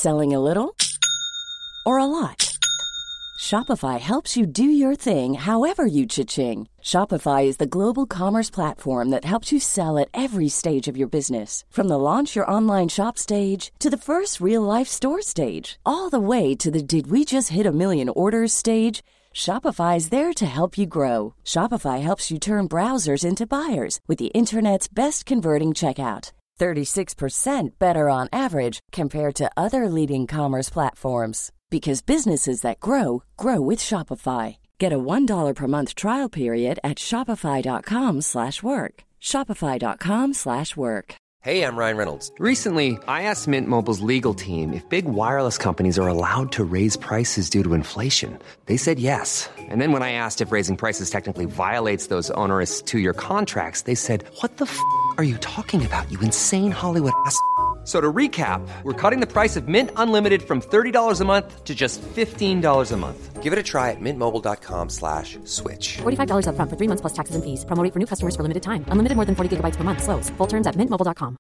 Selling a little or a lot? Shopify helps you do your thing however you cha-ching. Shopify is the global commerce platform that helps you sell at every stage of your business. From the launch your online shop stage to the first real-life store stage, all the way to the did we just hit a million orders stage. Shopify is there to help you grow. Shopify helps you turn browsers into buyers with the internet's best converting checkout. 36% better on average compared to other leading commerce platforms. Because businesses that grow, grow with Shopify. Get a $1 per month trial period at shopify.com/work. Shopify.com/work. Hey, I'm Ryan Reynolds. Recently, I asked Mint Mobile's legal team if big wireless companies are allowed to raise prices due to inflation. They said yes. And then when I asked if raising prices technically violates those onerous two-year contracts, they said, "What the f*** are you talking about, you insane Hollywood ass?" So to recap, we're cutting the price of Mint Unlimited from $30 a month to just $15 a month. Give it a try at mintmobile.com/switch. $45 up front for 3 months plus taxes and fees. Promo rate for new customers for limited time. Unlimited more than 40 gigabytes per month. Slows full terms at mintmobile.com.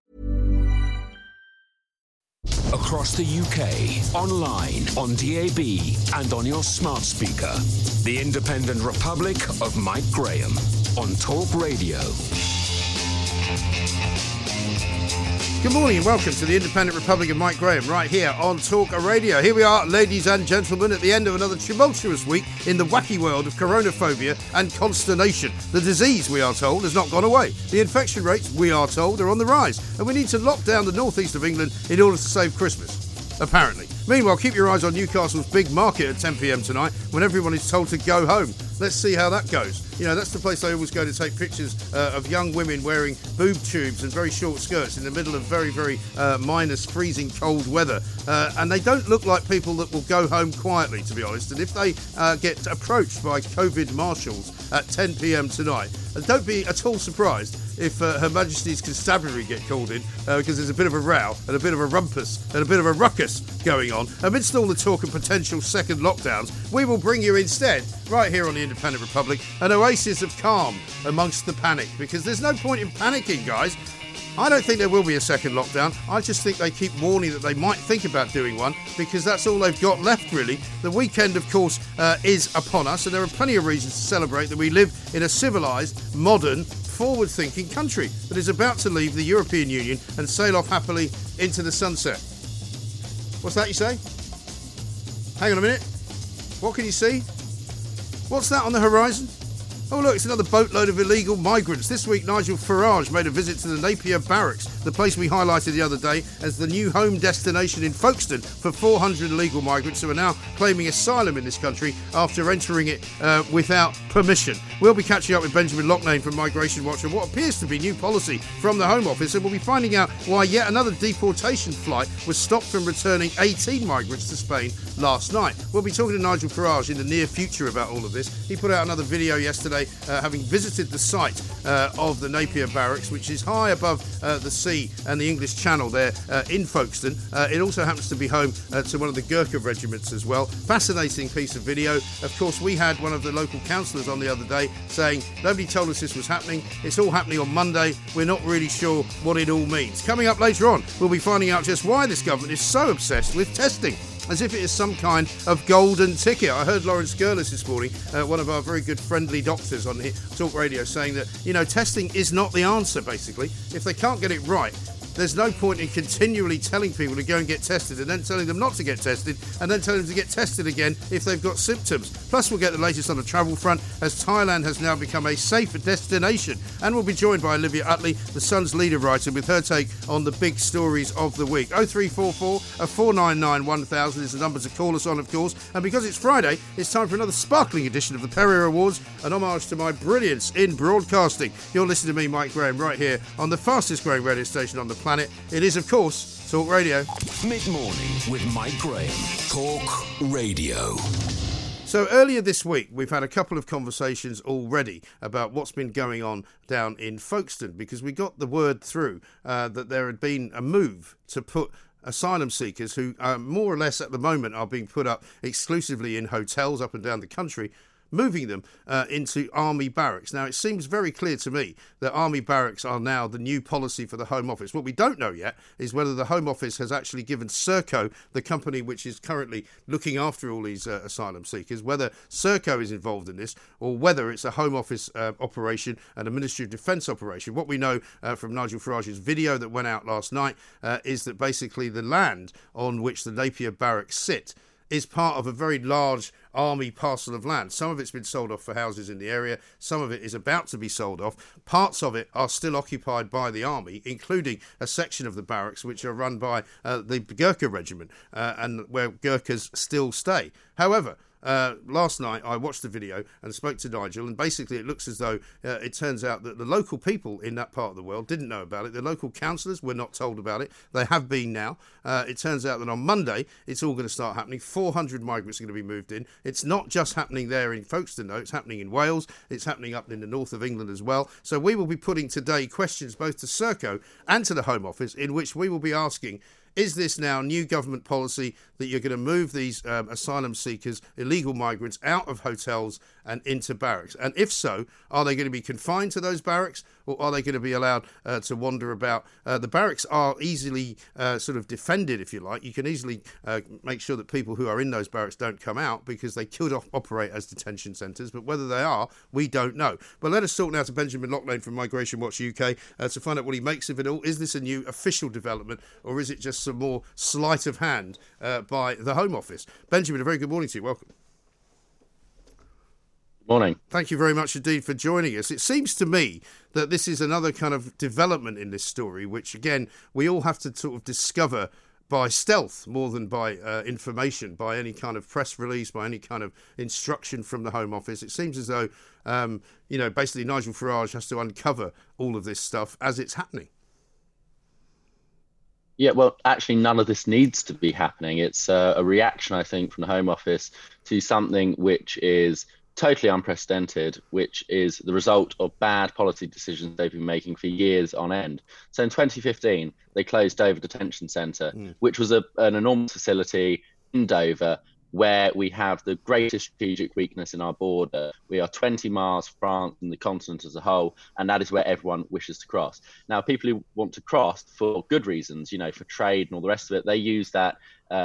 Across the UK, online, on DAB, and on your smart speaker. The Independent Republic of Mike Graham on Talk Radio. Good morning and welcome to the Independent Republic of Mike Graham right here on Talk Radio. Here we are, ladies and gentlemen, at the end of another tumultuous week in the wacky world of coronaphobia and consternation. The disease, we are told, has not gone away. The infection rates, we are told, are on the rise. And we need to lock down the northeast of England in order to save Christmas. Apparently. Meanwhile, keep your eyes on Newcastle's big market at 10 p.m. tonight when everyone is told to go home. Let's see how that goes. You know, that's the place I always go to take pictures of young women wearing boob tubes and very short skirts in the middle of very, very minus freezing cold weather. And they don't look like people that will go home quietly, to be honest. And if they get approached by COVID marshals at 10 p.m. tonight, don't be at all surprised if Her Majesty's Constabulary get called in because there's a bit of a row and a bit of a rumpus and a bit of a ruckus going on. Amidst all the talk of potential second lockdowns, we will bring you instead, right here on the Independent Republic, an oasis of calm amongst the panic, because there's no point in panicking, guys. I don't think there will be a second lockdown. I just think they keep warning that they might think about doing one because that's all they've got left, really. The weekend, of course, is upon us, and there are plenty of reasons to celebrate that we live in a civilised, modern, forward-thinking country that is about to leave the European Union and sail off happily into the sunset. What's that you say? Hang on a minute. What can you see? What's that on the horizon? Oh look, it's another boatload of illegal migrants. This week Nigel Farage made a visit to the Napier Barracks, the place we highlighted the other day as the new home destination in Folkestone for 400 illegal migrants who are now claiming asylum in this country after entering it without permission. We'll be catching up with Benjamin Loughnane from Migration Watch on what appears to be new policy from the Home Office, and we'll be finding out why yet another deportation flight was stopped from returning 18 migrants to Spain last night. We'll be talking to Nigel Farage in the near future about all of this. He put out another video yesterday having visited the site of the Napier Barracks, which is high above the sea and the English Channel there in Folkestone. It also happens to be home to one of the Gurkha regiments as well. Fascinating piece of video. Of course, we had one of the local councillors on the other day saying, nobody told us this was happening. It's all happening on Monday. We're not really sure what it all means. Coming up later on, we'll be finding out just why this government is so obsessed with testing, as if it is some kind of golden ticket. I heard Lawrence Gurlis this morning, one of our very good friendly doctors on Talk Radio, saying that, you know, testing is not the answer, basically. If they can't get it right, there's no point in continually telling people to go and get tested and then telling them not to get tested and then telling them to get tested again if they've got symptoms. Plus, we'll get the latest on the travel front as Thailand has now become a safe destination. And we'll be joined by Olivia Utley, the Sun's leader writer, with her take on the big stories of the week. 0344 499 1000 is the number to call us on, of course. And because it's Friday, it's time for another sparkling edition of the Perrier Awards, an homage to my brilliance in broadcasting. You're listening to me, Mike Graham, right here on the fastest growing radio station on the planet. It is, of course, Talk Radio. Mid-morning with Mike Graham. Talk Radio. So earlier this week, we've had a couple of conversations already about what's been going on down in Folkestone, because we got the word through that there had been a move to put asylum seekers who more or less at the moment are being put up exclusively in hotels up and down the country, moving them into army barracks. Now, it seems very clear to me that army barracks are now the new policy for the Home Office. What we don't know yet is whether the Home Office has actually given Serco, the company which is currently looking after all these asylum seekers, whether Serco is involved in this or whether it's a Home Office operation and a Ministry of Defence operation. What we know from Nigel Farage's video that went out last night is that basically the land on which the Napier barracks sit is part of a very large army parcel of land. Some of it's been sold off for houses in the area. Some of it is about to be sold off. Parts of it are still occupied by the army, including a section of the barracks which are run by the Gurkha regiment and where Gurkhas still stay. However, last night I watched the video and spoke to Nigel, and basically it looks as though it turns out that the local people in that part of the world didn't know about it. The local councillors were not told about it. They have been now. It turns out that on Monday it's all going to start happening. 400 migrants are going to be moved in. It's not just happening there in Folkestone though, it's happening in Wales, it's happening up in the north of England as well. So we will be putting today questions both to Serco and to the Home Office, in which we will be asking, is this now new government policy that you're going to move these asylum seekers, illegal migrants, out of hotels and into barracks? And if so, are they going to be confined to those barracks, or are they going to be allowed to wander about? The barracks are easily sort of defended, if you like. You can easily make sure that people who are in those barracks don't come out, because they could operate as detention centres. But whether they are, we don't know. But let us talk now to Benjamin Loughlane from Migration Watch UK to find out what he makes of it all. Is this a new official development, or is it just some more sleight of hand by the Home Office? Benjamin, a very good morning to you. Welcome. Morning. Thank you very much indeed for joining us. It seems to me that this is another kind of development in this story, which, again, we all have to sort of discover by stealth more than by information, by any kind of press release, by any kind of instruction from the Home Office. It seems as though, basically Nigel Farage has to uncover all of this stuff as it's happening. Yeah, well, actually, none of this needs to be happening. It's a reaction, I think, from the Home Office to something which is totally unprecedented, which is the result of bad policy decisions they've been making for years on end. So in 2015, they closed Dover Detention Centre, which was an enormous facility in Dover, where we have the greatest strategic weakness in our border. We are 20 miles from France and the continent as a whole, and that is where everyone wishes to cross. Now, people who want to cross for good reasons, for trade and all the rest of it, they use that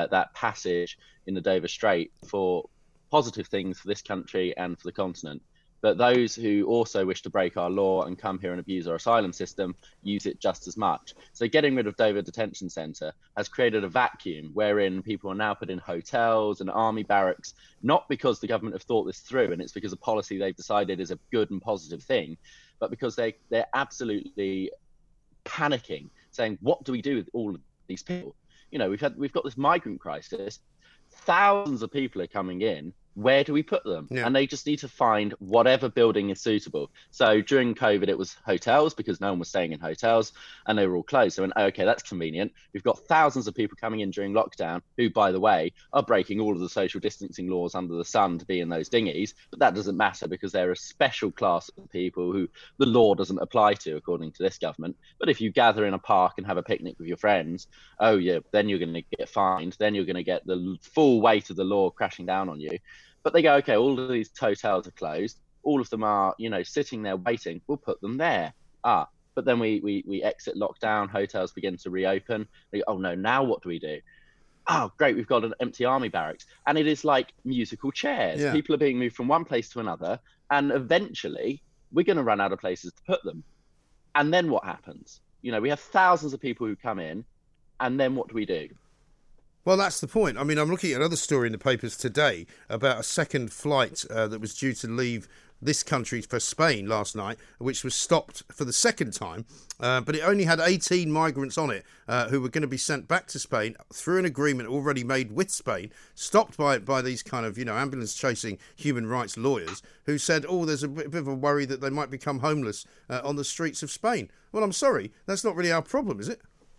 passage in the Dover Strait for positive things for this country and for the continent. But those who also wish to break our law and come here and abuse our asylum system use it just as much. So getting rid of Dover Detention Centre has created a vacuum wherein people are now put in hotels and army barracks, not because the government have thought this through and it's because a policy they've decided is a good and positive thing, but because they're absolutely panicking, saying, what do we do with all of these people? We've got this migrant crisis. Thousands of people are coming in. Where do we put them? Yeah. And they just need to find whatever building is suitable. So during COVID, it was hotels, because no one was staying in hotels and they were all closed. So okay, that's convenient. We've got thousands of people coming in during lockdown who, by the way, are breaking all of the social distancing laws under the sun to be in those dinghies. But that doesn't matter, because they're a special class of people who the law doesn't apply to, according to this government. But if you gather in a park and have a picnic with your friends, oh yeah, then you're going to get fined. Then you're going to get the full weight of the law crashing down on you. But they go, okay, all of these hotels are closed. All of them are, sitting there waiting. We'll put them there. But then we exit lockdown. Hotels begin to reopen. They go, oh no, now what do we do? Oh, great, we've got an empty army barracks. And it is like musical chairs. Yeah. People are being moved from one place to another. And eventually, we're going to run out of places to put them. And then what happens? We have thousands of people who come in. And then what do we do? Well, that's the point. I mean, I'm looking at another story in the papers today about a second flight that was due to leave this country for Spain last night, which was stopped for the second time. But it only had 18 migrants on it who were going to be sent back to Spain through an agreement already made with Spain, stopped by these kind of, ambulance-chasing human rights lawyers who said, there's a bit of a worry that they might become homeless on the streets of Spain. Well, I'm sorry, that's not really our problem, is it?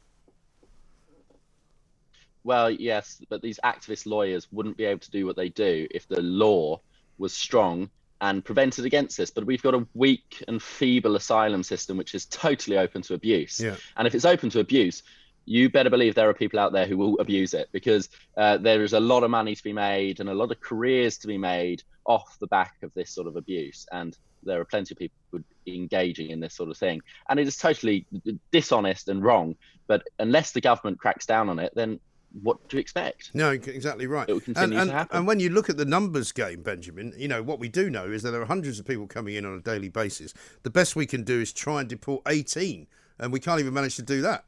Well, yes, but these activist lawyers wouldn't be able to do what they do if the law was strong and prevented against this. But we've got a weak and feeble asylum system, which is totally open to abuse. Yeah. And if it's open to abuse, you better believe there are people out there who will abuse it, because there is a lot of money to be made and a lot of careers to be made off the back of this sort of abuse. And there are plenty of people engaging in this sort of thing. And it is totally dishonest and wrong. But unless the government cracks down on it, then what do you expect? No, exactly right. It will continue to happen. And when you look at the numbers game, Benjamin, what we do know is that there are hundreds of people coming in on a daily basis. The best we can do is try and deport 18, and we can't even manage to do that.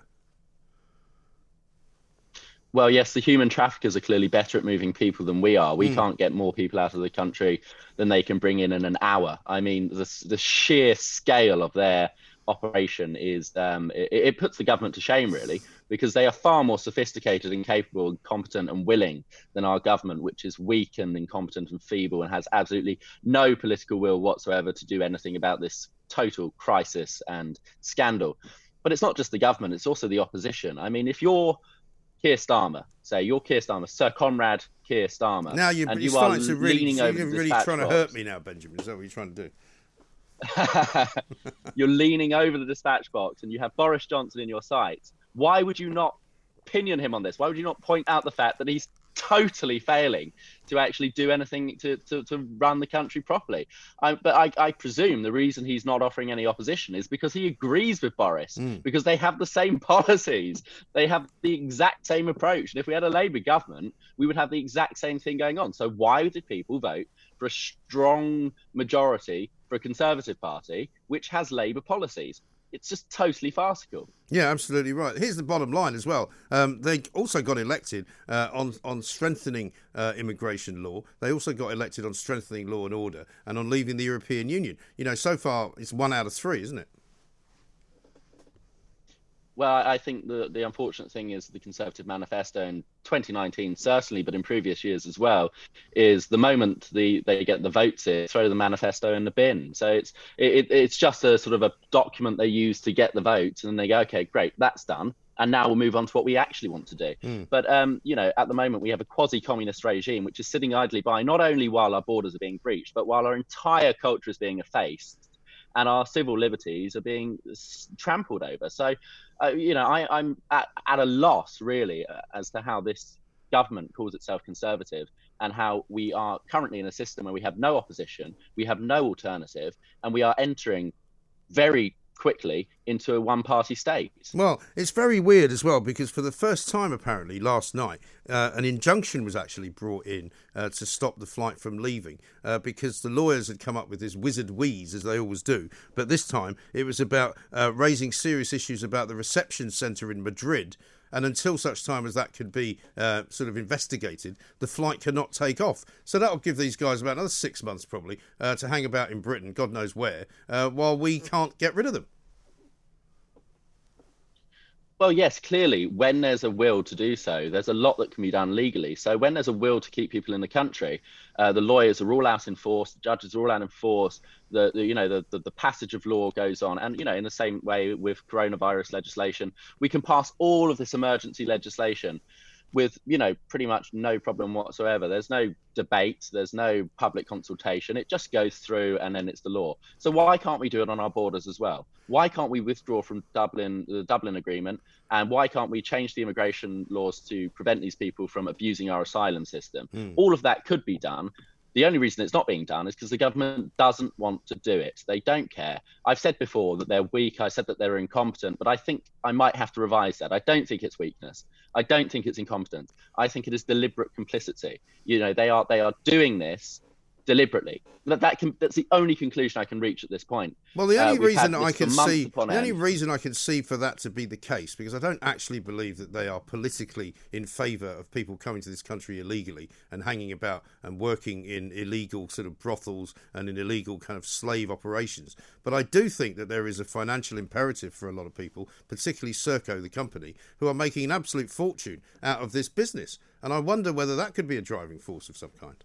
Well, yes, the human traffickers are clearly better at moving people than we are. We can't get more people out of the country than they can bring in an hour. I mean, the sheer scale of their operation is, it puts the government to shame, really, because they are far more sophisticated and capable and competent and willing than our government, which is weak and incompetent and feeble and has absolutely no political will whatsoever to do anything about this total crisis and scandal. But it's not just the government, it's also the opposition. I mean, if you're Keir Starmer, Sir Conrad Keir Starmer. Now you're starting to really trying to hurt me now, Benjamin. Is that what you're trying to do? You're leaning over the dispatch box and you have Boris Johnson in your sights. Why would you not pinion him on this? Why would you not point out the fact that he's totally failing to actually do anything to run the country properly? But I presume the reason he's not offering any opposition is because he agrees with Boris, because they have the same policies. They have the exact same approach. And if we had a Labour government, we would have the exact same thing going on. So why did people vote for a strong majority for a Conservative Party, which has Labour policies? It's just totally farcical. Yeah, absolutely right. Here's the bottom line as well. They also got elected on strengthening immigration law. They also got elected on strengthening law and order and on leaving the European Union. So far it's 1 out of 3, isn't it? Well, I think the unfortunate thing is the Conservative manifesto in 2019, certainly, but in previous years as well, is the moment they get the votes in, throw the manifesto in the bin. So it's just a sort of a document they use to get the votes, and then they go, okay, great, that's done. And now we'll move on to what we actually want to do. But, at the moment, we have a quasi-communist regime, which is sitting idly by, not only while our borders are being breached, but while our entire culture is being effaced and our civil liberties are being trampled over. So, I'm at a loss, really, as to how this government calls itself Conservative and how we are currently in a system where we have no opposition, we have no alternative, and we are entering very quickly into a one-party state. Well, it's very weird as well, because for the first time, apparently, last night, an injunction was actually brought in to stop the flight from leaving, because the lawyers had come up with this wizard wheeze, as they always do. But this time, it was about raising serious issues about the reception centre in Madrid. And until such time as that could be sort of investigated, the flight cannot take off. So that'll give these guys about another 6 months probably to hang about in Britain, God knows where, while we can't get rid of them. Well, yes, clearly, when there's a will to do so, there's a lot that can be done legally. So when there's a will to keep people in the country, the lawyers are all out in force, the judges are all out in force, the passage of law goes on. And, in the same way with coronavirus legislation, we can pass all of this emergency legislation with, pretty much no problem whatsoever. There's no debate, there's no public consultation. It just goes through and then it's the law. So why can't we do it on our borders as well? Why can't we withdraw from the Dublin Agreement? And why can't we change the immigration laws to prevent these people from abusing our asylum system? All of that could be done. The only reason it's not being done is because the government doesn't want to do it. They don't care. I've said before that they're weak. I said that they're incompetent, but I think I might have to revise that. I don't think it's weakness. I don't think it's incompetence. I think it is deliberate complicity. They are doing this deliberately. That's the only conclusion I can reach at this point. Well, the only reason I can see for that to be the case, because I don't actually believe that they are politically in favour of people coming to this country illegally and hanging about and working in illegal sort of brothels and in illegal kind of slave operations. But I do think that there is a financial imperative for a lot of people, particularly Serco, the company, who are making an absolute fortune out of this business. And I wonder whether that could be a driving force of some kind.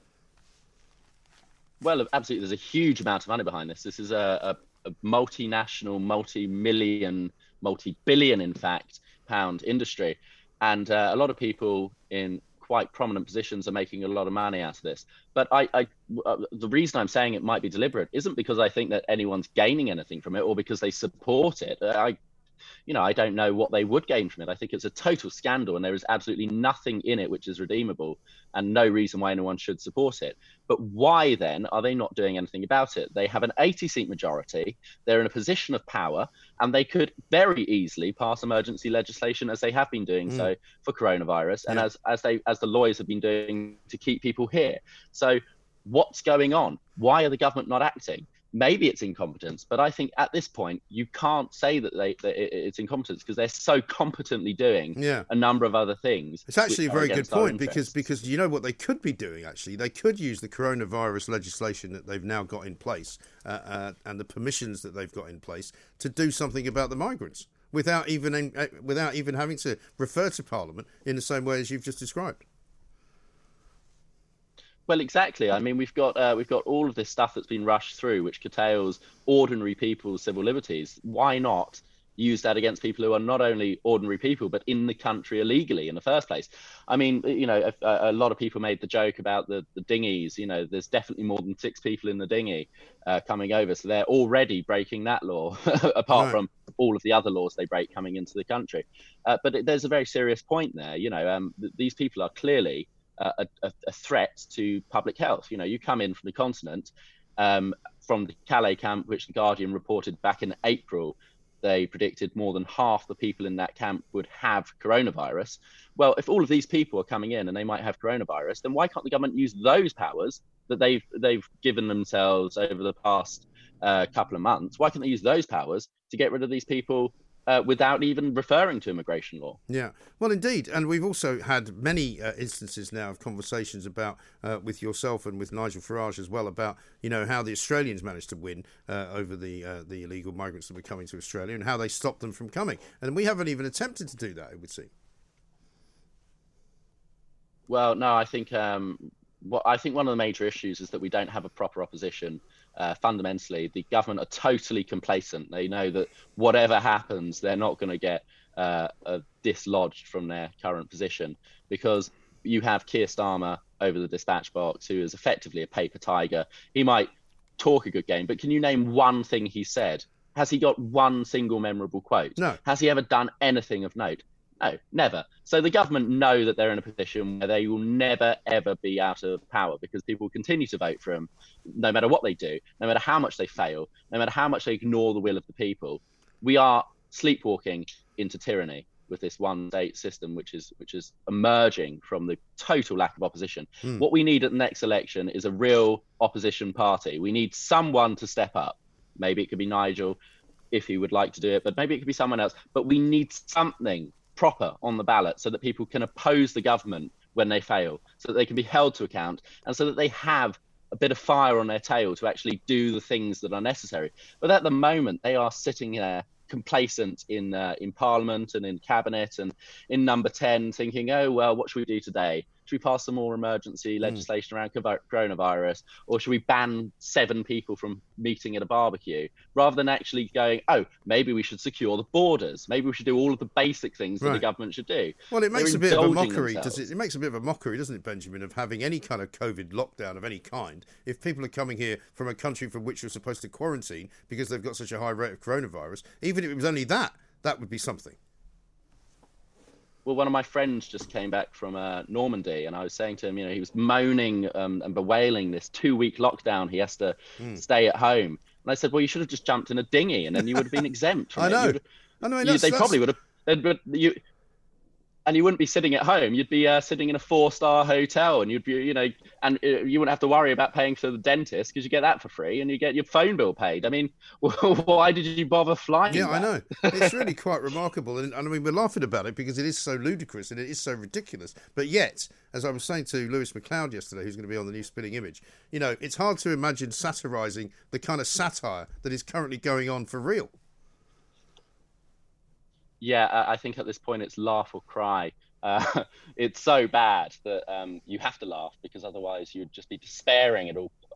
Well, absolutely. There's a huge amount of money behind this. This is a multinational, multi-billion, in fact, pound industry. And a lot of people in quite prominent positions are making a lot of money out of this. But the reason I'm saying it might be deliberate isn't because I think that anyone's gaining anything from it or because they support it. I don't know what they would gain from it. I think it's a total scandal, and there is absolutely nothing in it which is redeemable, and no reason why anyone should support it. But why then are they not doing anything about it? They have an 80-seat majority. They're in a position of power, and they could very easily pass emergency legislation, as they have been doing so for coronavirus, and as the lawyers have been doing to keep people here. So what's going on? Why are the government not acting? Maybe it's incompetence, but I think at this point you can't say that it's incompetence, because they're so competently doing a number of other things. It's actually a very good point, because you know what they could be doing. Actually, they could use the coronavirus legislation that they've now got in place and the permissions that they've got in place to do something about the migrants without even having to refer to Parliament in the same way as you've just described. Well, exactly. I mean, we've got all of this stuff that's been rushed through, which curtails ordinary people's civil liberties. Why not use that against people who are not only ordinary people, but in the country illegally in the first place? I mean, a lot of people made the joke about the dinghies. There's definitely more than 6 people in the dinghy coming over. So they're already breaking that law, apart from all of the other laws they break coming into the country. But there's a very serious point there. These people are clearly a threat to public health. You come in from the continent, from the Calais camp, which the Guardian reported back in April. They predicted more than half the people in that camp would have coronavirus. Well, if all of these people are coming in and they might have coronavirus, then why can't the government use those powers that they've given themselves over the past couple of months? Why can't they use those powers to get rid of these people without even referring to immigration law? Yeah, well, indeed. And we've also had many instances now of conversations about, with yourself and with Nigel Farage as well, about, how the Australians managed to win over the illegal migrants that were coming to Australia and how they stopped them from coming. And we haven't even attempted to do that, it would seem. Well, no, I think one of the major issues is that we don't have a proper opposition. Fundamentally, the government are totally complacent. They know that whatever happens, they're not going to get dislodged from their current position, because you have Keir Starmer over the dispatch box, who is effectively a paper tiger. He might talk a good game, but can you name one thing he said? Has he got one single memorable quote? No. Has he ever done anything of note? No, never. So the government know that they're in a position where they will never, ever be out of power, because people will continue to vote for them no matter what they do, no matter how much they fail, no matter how much they ignore the will of the people. We are sleepwalking into tyranny with this one state system, which is emerging from the total lack of opposition. What we need at the next election is a real opposition party. We need someone to step up. Maybe it could be Nigel, if he would like to do it, but maybe it could be someone else. But we need something proper on the ballot so that people can oppose the government when they fail, so that they can be held to account, and so that they have a bit of fire on their tail to actually do the things that are necessary. But at the moment, they are sitting there complacent in Parliament and in Cabinet and in Number 10, thinking, oh, well, what should we do today? Should we pass some more emergency legislation around coronavirus? Or should we ban 7 people from meeting at a barbecue? Rather than actually going, oh, maybe we should secure the borders. Maybe we should do all of the basic things that the government should do. Well, it makes a bit of a mockery, it makes a bit of a mockery, doesn't it, Benjamin, of having any kind of COVID lockdown of any kind. If people are coming here from a country from which you're supposed to quarantine because they've got such a high rate of coronavirus, even if it was only that would be something. Well, one of my friends just came back from Normandy, and I was saying to him, he was moaning and bewailing this 2-week lockdown. He has to stay at home. And I said, well, you should have just jumped in a dinghy, and then you would have been exempt from it. I know. They probably would have. And you wouldn't be sitting at home. You'd be sitting in a 4-star hotel, and you'd be, and you wouldn't have to worry about paying for the dentist, because you get that for free, and you get your phone bill paid. I mean, why did you bother flying? Yeah, I know. It's really quite remarkable. And I mean, we're laughing about it because it is so ludicrous and it is so ridiculous. But yet, as I was saying to Lewis McLeod yesterday, who's going to be on the new Spinning Image, it's hard to imagine satirising the kind of satire that is currently going on for real. Yeah, I think at this point it's laugh or cry. It's so bad that you have to laugh, because otherwise you'd just be despairing at all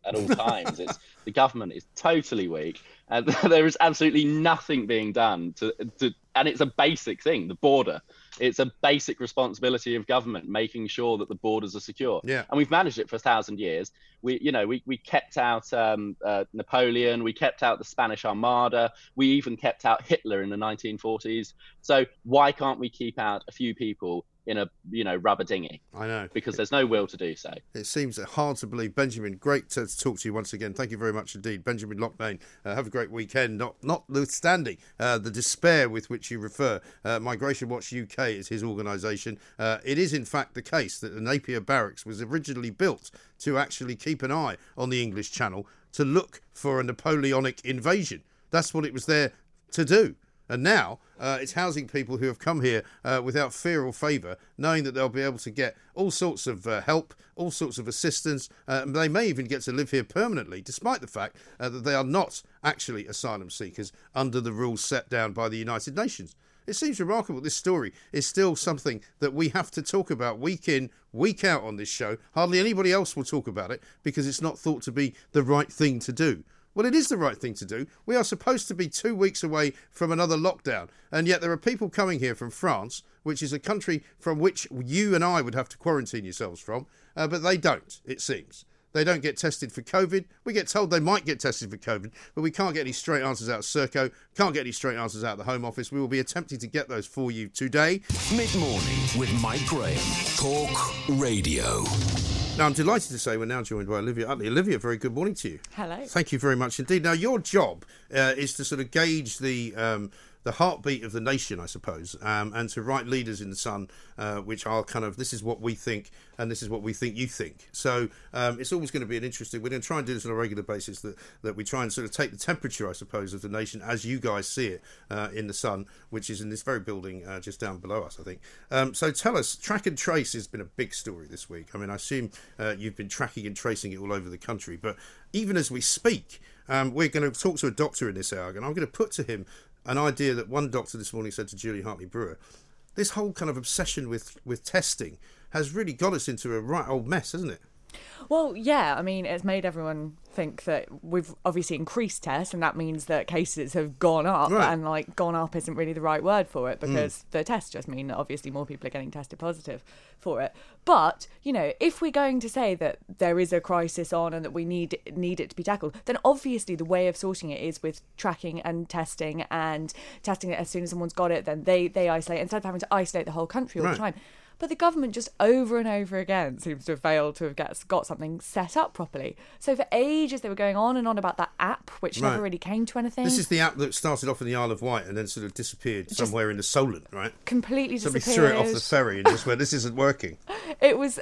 at all times. The government is totally weak, and there is absolutely nothing being done and it's a basic thing, the border. It's a basic responsibility of government, making sure that the borders are secure. Yeah. And we've managed it for 1,000 years. We kept out Napoleon, we kept out the Spanish Armada, we even kept out Hitler in the 1940s. So why can't we keep out a few people in a rubber dinghy? I know. Because there's no will to do so. It seems hard to believe. Benjamin, great to talk to you once again. Thank you very much indeed. Benjamin Loughnane, have a great weekend, notwithstanding the despair with which you refer. Migration Watch UK is his organisation. It is in fact the case that the Napier Barracks was originally built to actually keep an eye on the English Channel to look for a Napoleonic invasion. That's what it was there to do. And now it's housing people who have come here without fear or favour, knowing that they'll be able to get all sorts of help, all sorts of assistance. They may even get to live here permanently, despite the fact that they are not actually asylum seekers under the rules set down by the United Nations. It seems remarkable this story is still something that we have to talk about week in, week out on this show. Hardly anybody else will talk about it because it's not thought to be the right thing to do. Well, it is the right thing to do. We are supposed to be 2 weeks away from another lockdown, and yet there are people coming here from France, which is a country from which you and I would have to quarantine yourselves from, but they don't, it seems. They don't get tested for COVID. We get told they might get tested for COVID, but we can't get any straight answers out of Serco, can't get any straight answers out of the Home Office. We will be attempting to get those for you today. Mid-morning with Mike Graham. Talk Radio. Now, I'm delighted to say we're now joined by Olivia Utley. Olivia, very good morning to you. Hello. Thank you very much indeed. Now, your job is to sort of gauge the heartbeat of the nation, I suppose, and to write leaders in the Sun, which are kind of, this is what we think and this is what we think you think. So it's always going to be an interesting, we're going to try and do this on a regular basis, that we try and sort of take the temperature, I suppose, of the nation as you guys see it in the Sun, which is in this very building just down below us, I think. So tell us, track and trace has been a big story this week. I mean, I assume you've been tracking and tracing it all over the country, but even as we speak, we're going to talk to a doctor in this hour, and I'm going to put to him an idea that one doctor this morning said to Julie Hartley-Brewer. This whole kind of obsession with testing has really got us into a right old mess, hasn't it? Well, yeah, I mean, it's made everyone think that we've obviously increased tests, and that means that cases have gone up, right. And gone up isn't really the right word for it, because the tests just mean that obviously more people are getting tested positive for it. But, if we're going to say that there is a crisis on and that we need it to be tackled, then obviously the way of sorting it is with tracking and testing it as soon as someone's got it, then they isolate, instead of having to isolate the whole country all the time. But the government just over and over again seems to have failed to have got something set up properly. So for ages they were going on and on about that app, which never really came to anything. This is the app that started off in the Isle of Wight and then sort of disappeared somewhere in the Solent, right? Completely Somebody disappeared. threw it off the ferry and just went, this isn't working. It was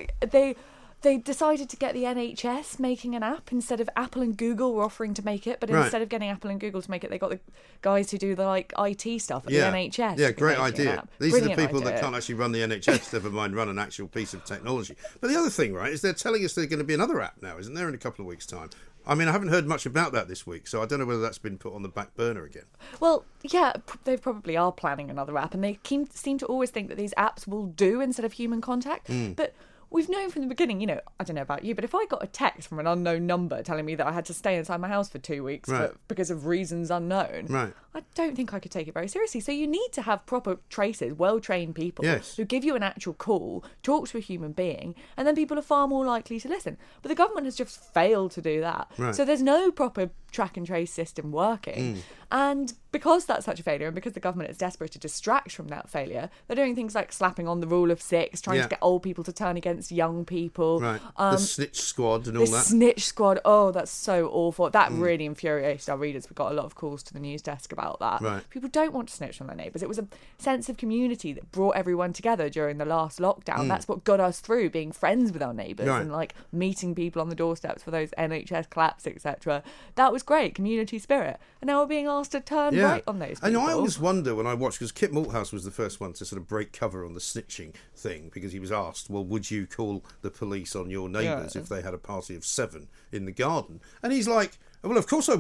They decided to get the NHS making an app instead of Apple and Google were offering to make it, but instead of getting Apple and Google to make it, they got the guys who do the IT stuff at the NHS. Yeah, great idea. These are the people that can't actually run the NHS, never mind run an actual piece of technology. But the other thing, right, is they're telling us there's going to be another app now, isn't there, in a couple of weeks' time? I mean, I haven't heard much about that this week, so I don't know whether that's been put on the back burner again. Well, yeah, they probably are planning another app, and they seem to always think that these apps will do instead of human contact. But we've known from the beginning, I don't know about you, but if I got a text from an unknown number telling me that I had to stay inside my house for 2 weeks because of reasons unknown, I don't think I could take it very seriously. So you need to have proper tracers, well-trained people who give you an actual call, talk to a human being, and then people are far more likely to listen. But the government has just failed to do that. So there's no proper track and trace system working. And because that's such a failure, and because the government is desperate to distract from that failure, they're doing things like slapping on the rule of 6, trying to get old people to turn against young people. The snitch squad and all that. The snitch squad, oh, that's so awful. That really infuriated our readers. We got a lot of calls to the news desk about that. People don't want to snitch on their neighbours. It was a sense of community that brought everyone together during the last lockdown. That's what got us through, being friends with our neighbours and meeting people on the doorsteps for those NHS claps, etc. That was great, community spirit. And now we're being asked to turn right on those people. And I always wonder when I watch, because Kit Malthouse was the first one to sort of break cover on the snitching thing, because he was asked, well, would you call the police on your neighbours if they had a party of 7 in the garden? And he's like, well, of course I would.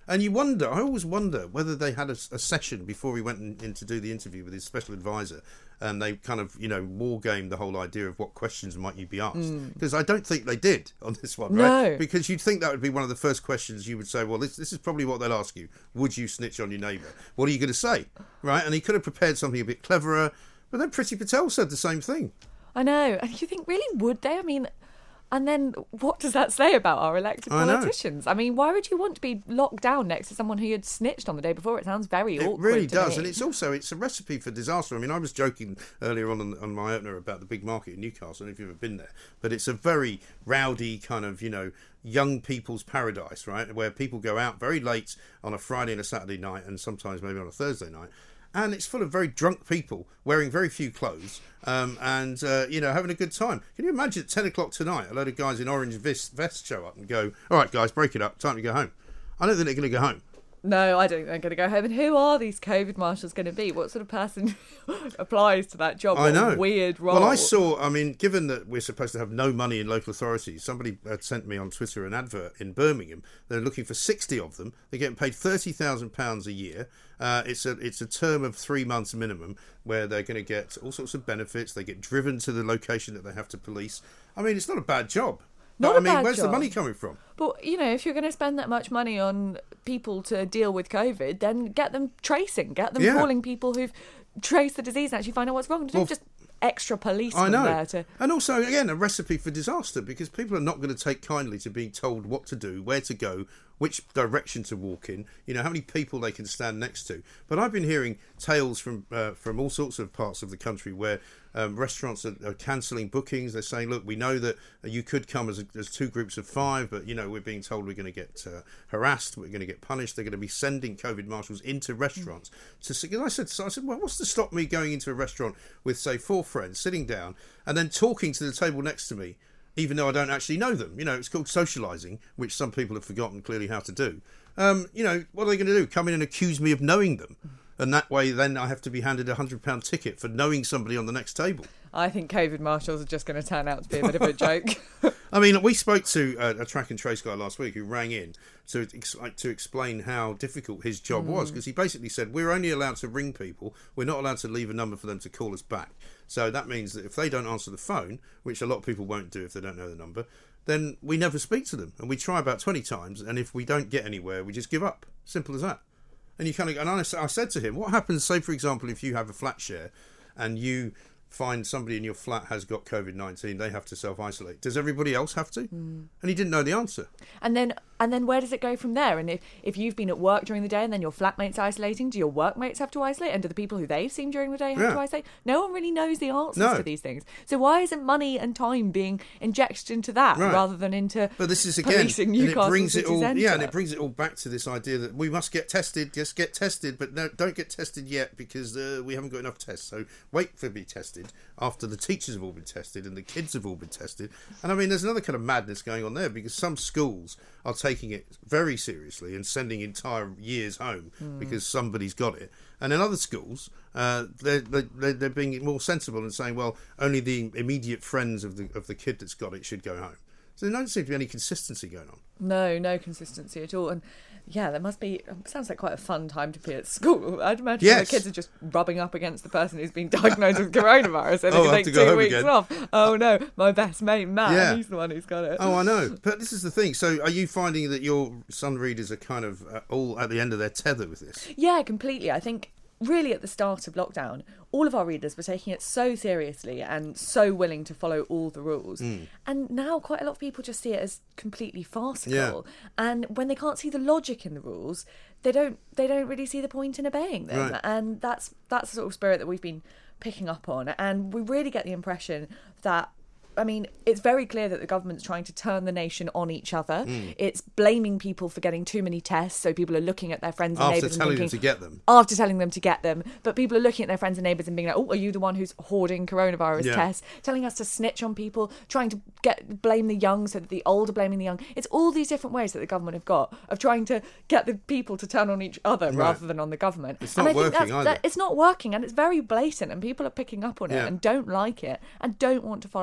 And I always wonder whether they had a session before he went in to do the interview with his special advisor, and they kind of, war gamed the whole idea of what questions might you be asked. Because I don't think they did on this one, right? No. Because you'd think that would be one of the first questions you would say, well, this is probably what they'll ask you. Would you snitch on your neighbour? What are you going to say? Right? And he could have prepared something a bit cleverer, but then Priti Patel said the same thing. I know. And you think, really, would they? I mean... And then what does that say about our elected politicians? I mean, why would you want to be locked down next to someone who had snitched on the day before? It sounds very awkward. It really does. Me. And it's a recipe for disaster. I mean, I was joking earlier on my opener about the big market in Newcastle. I don't know if you've ever been there. But it's a very rowdy kind of, young people's paradise, right? Where people go out very late on a Friday and a Saturday night, and sometimes maybe on a Thursday night. And it's full of very drunk people wearing very few clothes and having a good time. Can you imagine at 10 o'clock tonight, a load of guys in orange vests show up and go, all right, guys, break it up. Time to go home. I don't think they're going to go home. No, I don't think they're going to go home. And who are these COVID marshals going to be? What sort of person applies to that job? I know. What a weird role. Well, given that we're supposed to have no money in local authorities, somebody had sent me on Twitter an advert in Birmingham. They're looking for 60 of them. They're getting paid £30,000 a year. It's a term of 3 months minimum where they're going to get all sorts of benefits. They get driven to the location that they have to police. I mean, it's not a bad job. Where's the money coming from? But, if you're going to spend that much money on people to deal with COVID, then get them tracing, get them calling people who've traced the disease and actually find out what's wrong. Don't just extra policemen there to... And also, again, a recipe for disaster, because people are not going to take kindly to being told what to do, where to go, which direction to walk in, how many people they can stand next to. But I've been hearing tales from all sorts of parts of the country where restaurants are cancelling bookings. They're saying, look, we know that you could come as 2 groups of 5, but, we're being told we're going to get harassed, we're going to get punished. They're going to be sending COVID marshals into restaurants. I said, well, what's to stop me going into a restaurant with, say, 4 friends, sitting down, and then talking to the table next to me, even though I don't actually know them? It's called socialising, which some people have forgotten clearly how to do. What are they going to do? Come in and accuse me of knowing them? And that way, then I have to be handed a £100 ticket for knowing somebody on the next table. I think COVID marshals are just going to turn out to be a bit of a joke. I mean, we spoke to a track and trace guy last week who rang in to explain how difficult his job was, because he basically said, we're only allowed to ring people. We're not allowed to leave a number for them to call us back. So that means that if they don't answer the phone, which a lot of people won't do if they don't know the number, then we never speak to them. And we try about 20 times, and if we don't get anywhere, we just give up. Simple as that. And I said to him, what happens, say, for example, if you have a flat share and you find somebody in your flat has got COVID-19, they have to self-isolate. Does everybody else have to? And he didn't know the answer. And then where does it go from there? And if you've been at work during the day and then your flatmate's isolating, do your workmates have to isolate? And do the people who they've seen during the day have to isolate? No one really knows the answers to these things. So why isn't money and time being injected into that rather than into policing Newcastle City Centre? And it brings it all back to this idea that we must get tested, just get tested, but no, don't get tested yet because we haven't got enough tests. So wait for be tested after the teachers have all been tested and the kids have all been tested. And I mean, there's another kind of madness going on there, because some schools are taking it very seriously and sending entire years home because somebody's got it. And in other schools, they're being more sensible and saying, well, only the immediate friends of the kid that's got it should go home. So there doesn't seem to be any consistency going on. No consistency at all. And yeah, there must be, sounds like quite a fun time to be at school. I'd imagine the kids are just rubbing up against the person who's been diagnosed with coronavirus and they can take 2 weeks off. Oh no, my best mate Matt, he's the one who's got it. Oh, I know. But this is the thing. So are you finding that your Sun readers are kind of all at the end of their tether with this? Yeah, completely. I think really at the start of lockdown, all of our readers were taking it so seriously and so willing to follow all the rules. And now quite a lot of people just see it as completely farcical. And when they can't see the logic in the rules, they don't really see the point in obeying them. Right. And that's the sort of spirit that we've been picking up on. And we really get the impression that, I mean, it's very clear that the government's trying to turn the nation on each other. It's blaming people for getting too many tests, so people are looking at their friends and neighbours and thinking... After telling them to get them. But people are looking at their friends and neighbours and being like, oh, are you the one who's hoarding coronavirus tests? Telling us to snitch on people, trying to blame the young so that the old are blaming the young. It's all these different ways that the government have got of trying to get the people to turn on each other rather than on the government. It's not working either. It's not working, and it's very blatant, and people are picking up on it and don't like it and don't want to follow these new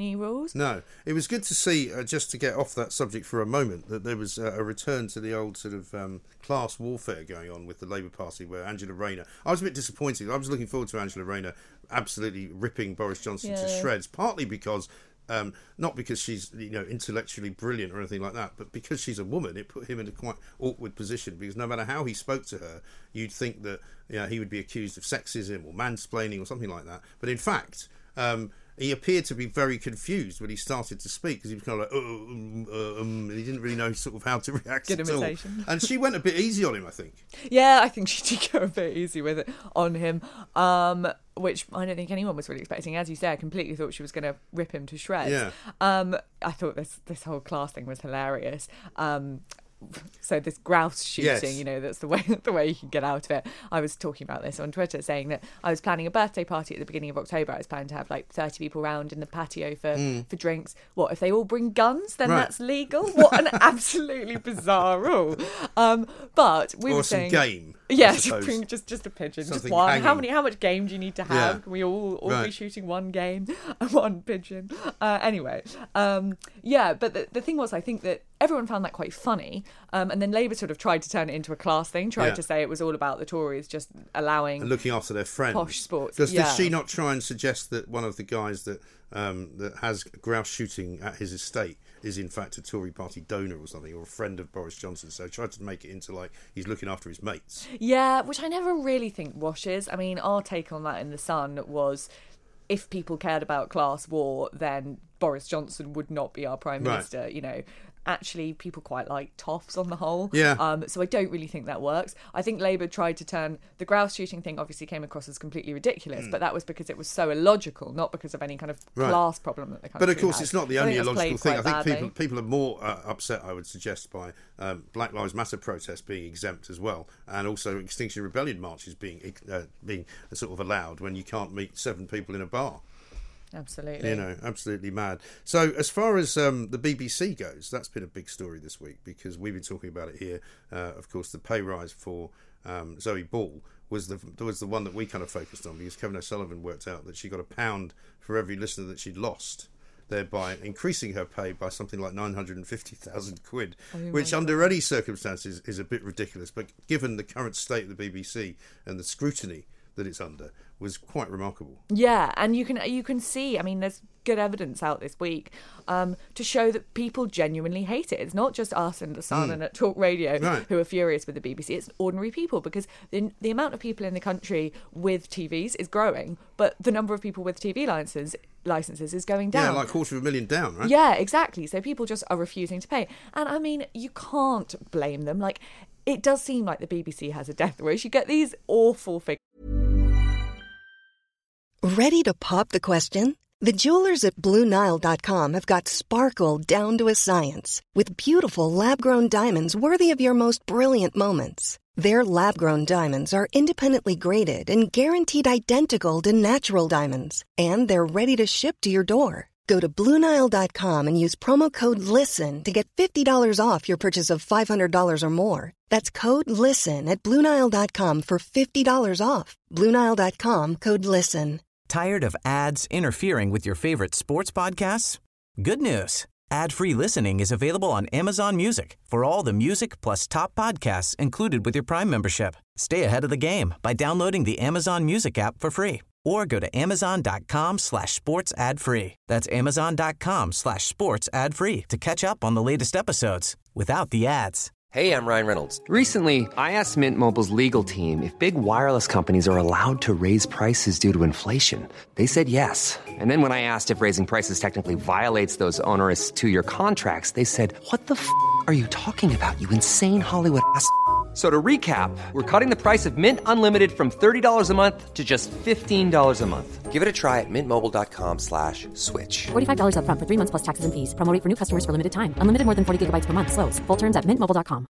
new rules. No, it was good to see, just to get off that subject for a moment, that there was a return to the old sort of class warfare going on with the Labour Party, where Angela Rayner, I was a bit disappointed. I was looking forward to Angela Rayner absolutely ripping Boris Johnson to shreds, partly because not because she's intellectually brilliant or anything like that, but because she's a woman. It put him in a quite awkward position, because no matter how he spoke to her, you'd think that he would be accused of sexism or mansplaining or something like that. But in fact, he appeared to be very confused when he started to speak, because he was kind of like, he didn't really know sort of how to react Good at imitation. all. And she went a bit easy on him, I think. Yeah, I think she did go a bit easy with it on him, which I don't think anyone was really expecting. As you say, I completely thought she was going to rip him to shreds. Yeah. I thought this whole class thing was hilarious. So this grouse shooting, Yes. That's the way you can get out of it. I was talking about this on Twitter, saying that I was planning a birthday party at the beginning of October. I was planning to have like 30 people round in the patio for drinks. What, if they all bring guns, then Right. that's legal? What an absolutely bizarre rule. But we were saying, game. yes, I suppose. just a pigeon, Something just one. hanging. How much game do you need to have? Yeah. Can we all Right. be shooting one game and one pigeon? Anyway, but the thing was, I think that everyone found that quite funny, and then Labour sort of tried to turn it into a class thing, tried to say it was all about the Tories just allowing And looking after their friends. posh sports. Did Yeah. she not try and suggest that one of the guys that has grouse shooting at his estate is in fact a Tory party donor or something, or a friend of Boris Johnson? So tried to make it into like he's looking after his mates. Yeah, which I never really think washes. I mean, our take on that in The Sun was, if people cared about class war, then Boris Johnson would not be our Prime Right. Minister, Actually, people quite like toffs on the whole. Yeah. So I don't really think that works. I think Labour tried to turn the grouse shooting thing, obviously came across as completely ridiculous, but that was because it was so illogical, not because of any kind of Right. class problem that the country But of course, had. it's not the So I only think that's illogical played thing. I quite think badly. people are more upset, I would suggest, by Black Lives Matter protests being exempt as well, and also Extinction Rebellion marches being sort of allowed when you can't meet 7 people in a bar. Absolutely. Absolutely mad. So as far as the BBC goes, that's been a big story this week, because we've been talking about it here. Of course, the pay rise for Zoe Ball was the one that we kind of focused on, because Kevin O'Sullivan worked out that she got £1 for every listener that she'd lost, thereby increasing her pay by something like 950,000 quid, which under any circumstances is a bit ridiculous. But given the current state of the BBC and the scrutiny that it's under, was quite remarkable. Yeah, and you can see, I mean, there's good evidence out this week to show that people genuinely hate it. It's not just us and The Sun and at Talk Radio who are furious with the BBC. It's ordinary people, because the amount of people in the country with TVs is growing, but the number of people with TV licenses is going down. Yeah, like 250,000 down, right? Yeah, exactly. So people just are refusing to pay. And I mean, you can't blame them. Like, it does seem like the BBC has a death wish. You get these awful figures. Ready to pop the question? The jewelers at BlueNile.com have got sparkle down to a science with beautiful lab-grown diamonds worthy of your most brilliant moments. Their lab-grown diamonds are independently graded and guaranteed identical to natural diamonds, and they're ready to ship to your door. Go to BlueNile.com and use promo code LISTEN to get $50 off your purchase of $500 or more. That's code LISTEN at BlueNile.com for $50 off. BlueNile.com, code LISTEN. Tired of ads interfering with your favorite sports podcasts? Good news. Ad-free listening is available on Amazon Music for all the music plus top podcasts included with your Prime membership. Stay ahead of the game by downloading the Amazon Music app for free, or go to amazon.com/sports ad free. That's amazon.com/sports ad free to catch up on the latest episodes without the ads. Hey, I'm Ryan Reynolds. Recently, I asked Mint Mobile's legal team if big wireless companies are allowed to raise prices due to inflation. They said yes. And then when I asked if raising prices technically violates those onerous 2-year contracts, they said, "What the f*** are you talking about, you insane Hollywood ass?" So to recap, we're cutting the price of Mint Unlimited from $30 a month to just $15 a month. Give it a try at mintmobile.com/switch. $45 up front for 3 months plus taxes and fees. Promo rate for new customers for limited time. Unlimited more than 40 gigabytes per month. Slows full terms at mintmobile.com.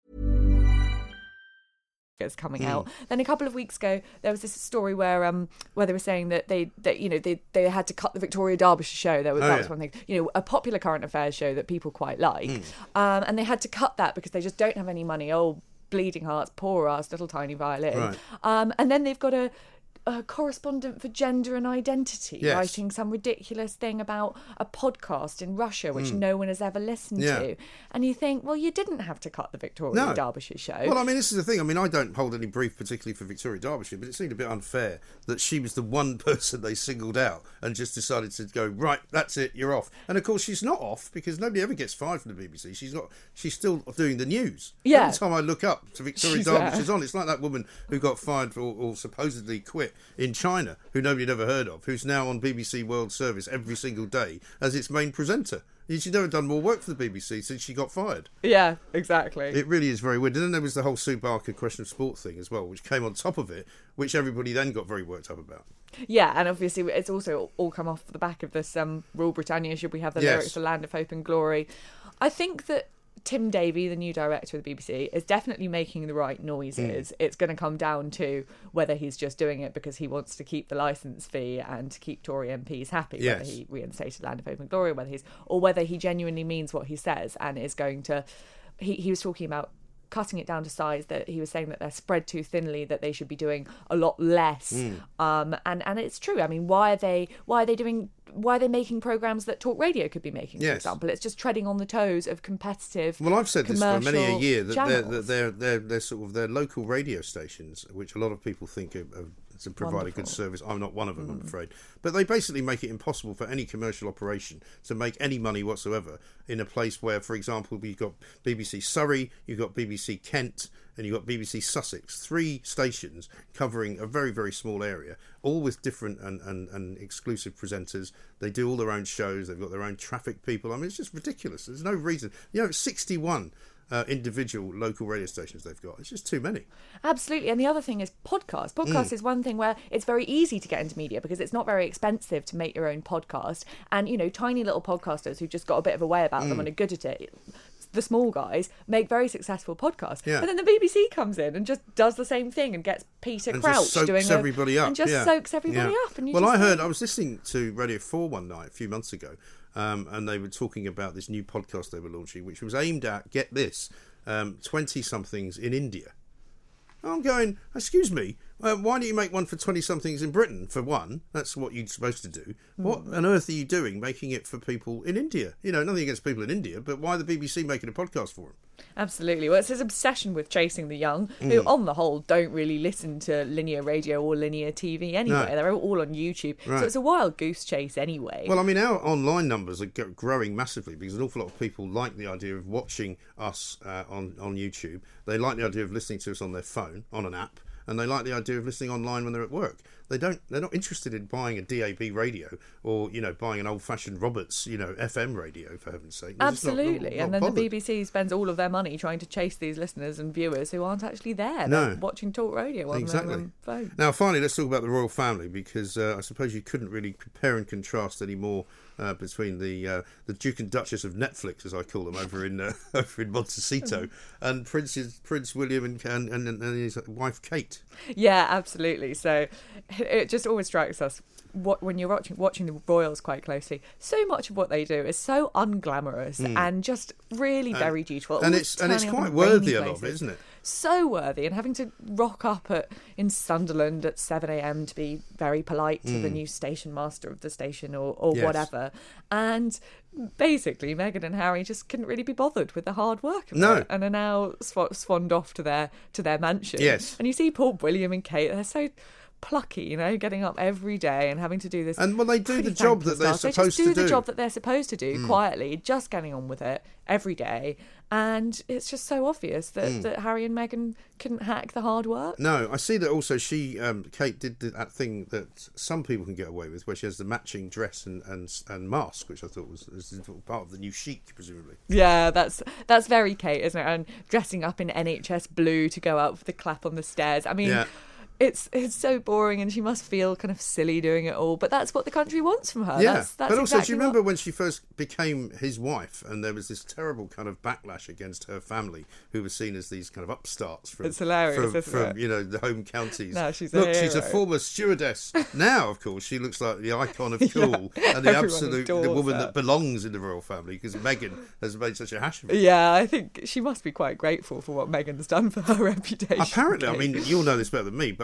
Coming out. Then a couple of weeks ago, there was this story where they were saying that they had to cut the Victoria Derbyshire show. That was one thing, a popular current affairs show that people quite like, and they had to cut that because they just don't have any money. Oh, bleeding hearts, poor ass, little tiny violin. Right. And then they've got to a correspondent for gender and identity writing some ridiculous thing about a podcast in Russia which no one has ever listened to. And you think, well, you didn't have to cut the Victoria Derbyshire show. Well, I mean, this is the thing. I mean, I don't hold any brief particularly for Victoria Derbyshire, but it seemed a bit unfair that she was the one person they singled out and just decided to go, right, that's it, you're off. And of course, she's not off because nobody ever gets fired from the BBC. She's still doing the news. Yeah. Every time I look up to Victoria Derbyshire's on, it's like that woman who got fired or supposedly quit in China, who nobody had ever heard of, who's now on BBC World Service every single day as its main presenter. She's never done more work for the BBC since she got fired. Yeah, exactly. It really is very weird. And then there was the whole Sue Barker question of sport thing as well, which came on top of it, which everybody then got very worked up about. Yeah, and obviously it's also all come off the back of this Rule Britannia, should we have the lyrics for Land of Hope and Glory. I think that Tim Davie, the new director of the BBC, is definitely making the right noises. It's going to come down to whether he's just doing it because he wants to keep the licence fee and to keep Tory MPs happy, whether he reinstated Land of Hope and Glory, whether he genuinely means what he says and is going to... He was talking about cutting it down to size, that he was saying that they're spread too thinly, that they should be doing a lot less. And it's true. I mean, why are they making programmes that Talk Radio could be making, for example? It's just treading on the toes of competitive. Well, I've said this for many a year that they're sort of their local radio stations, which a lot of people think are to provide a good service. I'm not one of them, I'm afraid. But they basically make it impossible for any commercial operation to make any money whatsoever in a place where, for example, you've got BBC Surrey, you've got BBC Kent, and you've got BBC Sussex. 3 stations covering a very, very small area, all with different and exclusive presenters. They do all their own shows. They've got their own traffic people. I mean, it's just ridiculous. There's no reason. 61 individual local radio stations they've got. It's just too many. Absolutely. And the other thing is podcasts. Podcast is one thing where it's very easy to get into media because it's not very expensive to make your own podcast. And, tiny little podcasters who've just got a bit of a way about them and are good at it, the small guys, make very successful podcasts. But then the BBC comes in and just does the same thing and gets Peter Crouch doing everybody up. And just soaks everybody up. And I was listening to Radio 4 one night a few months ago, and they were talking about this new podcast they were launching, which was aimed at, get this, 20-somethings in India. I'm going, excuse me, why don't you make one for 20-somethings in Britain, for one? That's what you're supposed to do. What on earth are you doing making it for people in India? Nothing against people in India, but why the BBC making a podcast for them? Absolutely. Well, it's his obsession with chasing the young, who on the whole don't really listen to linear radio or linear TV anyway. No. They're all on YouTube. Right. So it's a wild goose chase anyway. Well, I mean, our online numbers are growing massively because an awful lot of people like the idea of watching us on YouTube. They like the idea of listening to us on their phone, on an app. And they like the idea of listening online when they're at work. They're not interested in buying a DAB radio or, buying an old-fashioned Roberts, FM radio, for heaven's sake. Absolutely. And then the BBC spends all of their money trying to chase these listeners and viewers who aren't actually there. No. They're watching Talk Radio on their phone. Now, finally, let's talk about the royal family, because I suppose you couldn't really compare and contrast any more between the Duke and Duchess of Netflix, as I call them, over in Montecito, and Prince William and his wife Kate. Yeah, absolutely. So it just always strikes us when you're watching the royals quite closely. So much of what they do is so unglamorous and just really very dutiful. And it's quite worthy, a lot of it, isn't it? So worthy, and having to rock up in Sunderland at 7 a.m. to be very polite to the new station master of the station or whatever. And basically, Meghan and Harry just couldn't really be bothered with the hard work of it, and are now swanned off to their mansion. Yes. And you see poor William and Kate, they're so plucky, getting up every day and having to do this. And they do the job that they're supposed to do. They just do the job that they're supposed to do quietly, just getting on with it every day. And it's just so obvious that Harry and Meghan couldn't hack the hard work. No, I see that also Kate did that thing that some people can get away with, where she has the matching dress and mask, which I thought was part of the new chic, presumably. Yeah, that's very Kate, isn't it? And dressing up in NHS blue to go out for the clap on the stairs. I mean... Yeah. It's so boring, and she must feel kind of silly doing it all. But that's what the country wants from her. Yeah, that's but also, exactly do you remember when she first became his wife, and there was this terrible kind of backlash against her family, who were seen as these kind of upstarts from it's hilarious, from the home counties. No, she's a former stewardess. Now, of course, she looks like the icon of cool and the woman that belongs in the royal family, because Meghan has made such a hash of it. Yeah, I think she must be quite grateful for what Meghan's done for her reputation. Apparently, I mean, you'll know this better than me, but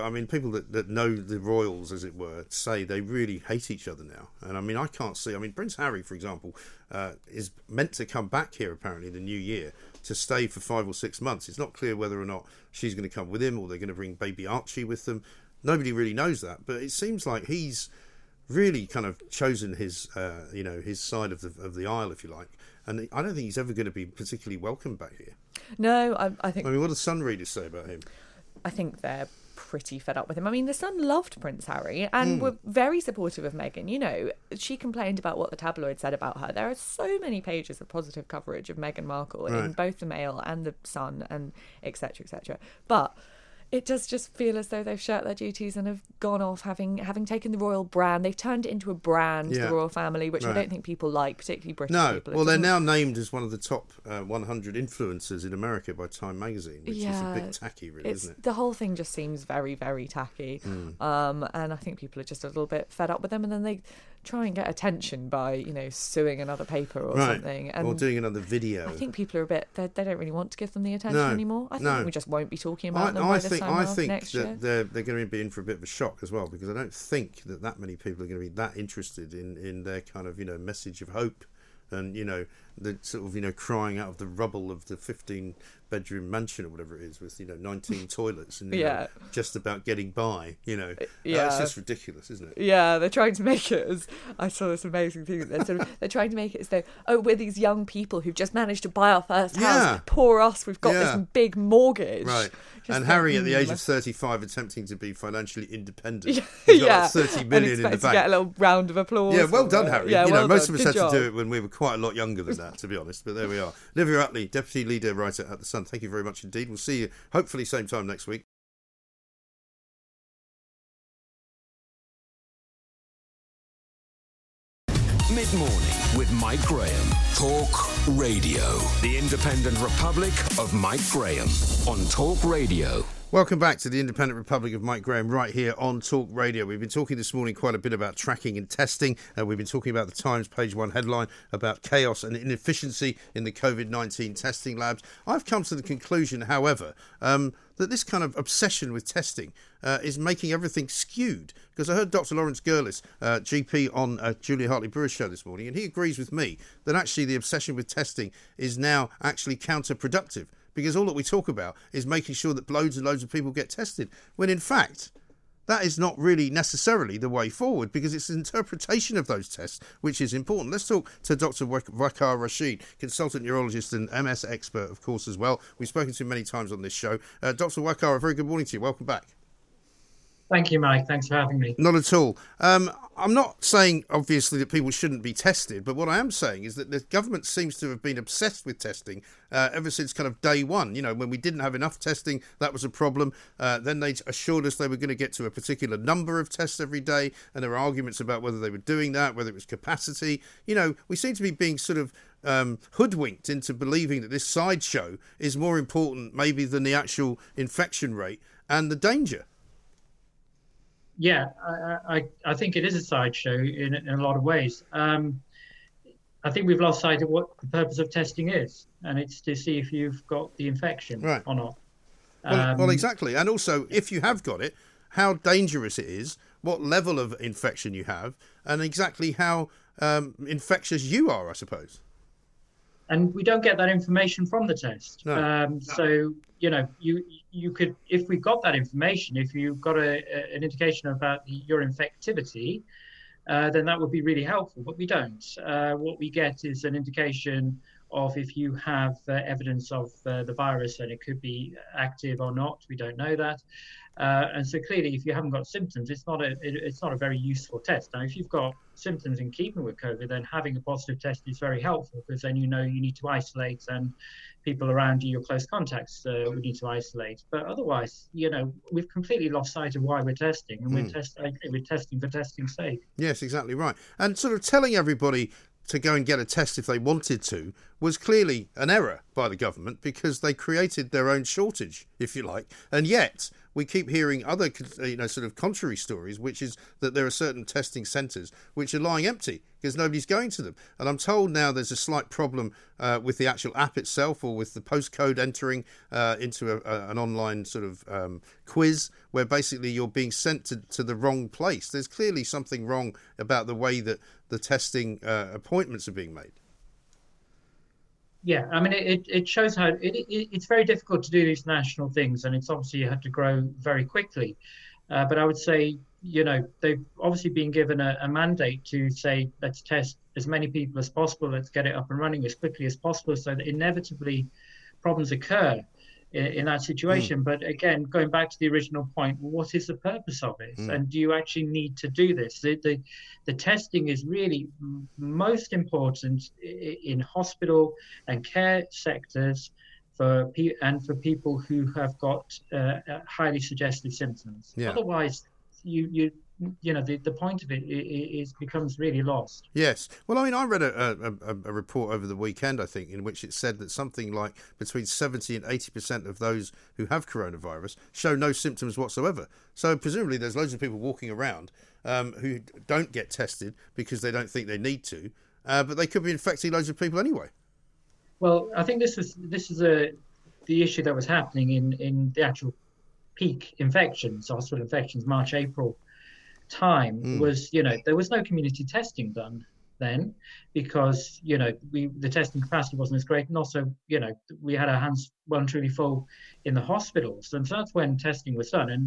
I mean, people that know the royals, as it were, say they really hate each other now. And I mean, I can't see. I mean, Prince Harry, for example, is meant to come back here apparently in the new year to stay for 5 or 6 months. It's not clear whether or not she's going to come with him or they're going to bring baby Archie with them. Nobody really knows that, but it seems like he's really kind of chosen his, his side of the aisle, if you like. And I don't think he's ever going to be particularly welcome back here. No, I think... I mean, what do Sun readers say about him? I think they're pretty fed up with him. I mean, the Sun loved Prince Harry and were very supportive of Meghan. You know, she complained about what the tabloid said about her. There are so many pages of positive coverage of Meghan Markle in both the Mail and the Sun and et cetera, et cetera. But it does just feel as though they've shirked their duties and have gone off having taken the royal brand. They've turned it into a brand, the royal family, which I don't think people like, particularly British people. Well, they're now named as one of the top 100 influencers in America by Time magazine, which is a bit tacky, really, isn't it? The whole thing just seems very, very tacky. And I think people are just a little bit fed up with them, and then they try and get attention by, suing another paper or something. And or doing another video. I think people are a bit... They don't really want to give them the attention anymore. I think we just won't be talking about them by this time next year. They're going to be in for a bit of a shock as well, because I don't think that many people are going to be that interested in their kind of, message of hope and, the sort of, crying out of the rubble of the 15-bedroom mansion or whatever it is with, 19 toilets and just about getting by, It's just ridiculous, isn't it? Yeah, they're trying to make it as... I saw this amazing thing. They're trying to make it as though, we're these young people who've just managed to buy our first house. Poor us, we've got this big mortgage. Right. And Harry, at the age of 35, attempting to be financially independent. He's got 30 million in the bank. To get a little round of applause. Yeah, well done, Harry. Yeah, most of us had to do it when we were quite a lot younger than that, to be honest. But there we are. Olivia Utley, Deputy Leader Writer at The Sun. Thank you very much indeed. We'll see you, hopefully, same time next week. Mid-morning with Mike Graham. Talk Radio. The Independent Republic of Mike Graham on Talk Radio. Welcome back to the Independent Republic of Mike Graham right here on Talk Radio. We've been talking this morning quite a bit about tracking and testing. We've been talking about the Times page one headline about chaos and inefficiency in the COVID-19 testing labs. I've come to the conclusion, however, that this kind of obsession with testing is making everything skewed. Because I heard Dr. Lawrence Gurlis, GP, on Julia Hartley-Brewer's show this morning, and he agrees with me that actually the obsession with testing is now actually counterproductive. Because all that we talk about is making sure that loads and loads of people get tested, when in fact that is not really necessarily the way forward, because it's the interpretation of those tests which is important. Let's talk to Dr. Waqar Rashid, consultant neurologist and MS expert, of course, as well. We've spoken to him many times on this show. Dr. Waqar, a very good morning to you. Welcome back. Thank you, Mike. Thanks for having me. Not at all. I'm not saying, obviously, that people shouldn't be tested, but what I am saying is that the government seems to have been obsessed with testing ever since kind of day one. When we didn't have enough testing, that was a problem. Then they assured us they were going to get to a particular number of tests every day, and there were arguments about whether they were doing that, whether it was capacity. We seem to be being sort of hoodwinked into believing that this sideshow is more important maybe than the actual infection rate and the danger. Yeah, I think it is a sideshow in a lot of ways. I think we've lost sight of what the purpose of testing is, and it's to see if you've got the infection or not. Well, exactly. And also, if you have got it, how dangerous it is, what level of infection you have, and exactly how infectious you are, I suppose. And we don't get that information from the test. No. So, you could, if we got that information, if you got an indication about your infectivity, then that would be really helpful. But we don't. What we get is an indication of if you have evidence of the virus, and it could be active or not. We don't know that. And so clearly, if you haven't got symptoms, it's not a very useful test. Now, if you've got symptoms in keeping with COVID, then having a positive test is very helpful, because then you need to isolate, and people around you, your close contacts, we need to isolate. But otherwise, we've completely lost sight of why we're testing, and we're testing for testing's sake. Yes, exactly right. And sort of telling everybody to go and get a test if they wanted to was clearly an error by the government, because they created their own shortage, if you like. And yet we keep hearing other, sort of contrary stories, which is that there are certain testing centres which are lying empty because nobody's going to them. And I'm told now there's a slight problem with the actual app itself, or with the postcode entering into an online sort of quiz, where basically you're being sent to the wrong place. There's clearly something wrong about the way that the testing appointments are being made. Yeah, I mean, it shows how it's very difficult to do these national things, and it's obviously had to grow very quickly. But I would say, they've obviously been given a mandate to say, let's test as many people as possible, let's get it up and running as quickly as possible, so that inevitably problems occur in that situation. But again, going back to the original point, what is the purpose of it? And do you actually need to do this? The testing is really most important in hospital and care sectors for people who have got highly suggestive symptoms. Yeah. Otherwise, the point of it becomes really lost. Yes. Well, I mean, I read a report over the weekend, I think, in which it said that something like between 70 and 80% of those who have coronavirus show no symptoms whatsoever. So presumably there's loads of people walking around who don't get tested because they don't think they need to, but they could be infecting loads of people anyway. Well, I think this is the issue that was happening in the actual peak infections, hospital infections, March, April time was, there was no community testing done then because, the testing capacity wasn't as great. And also, we had our hands well and truly full in the hospitals. And so that's when testing was done.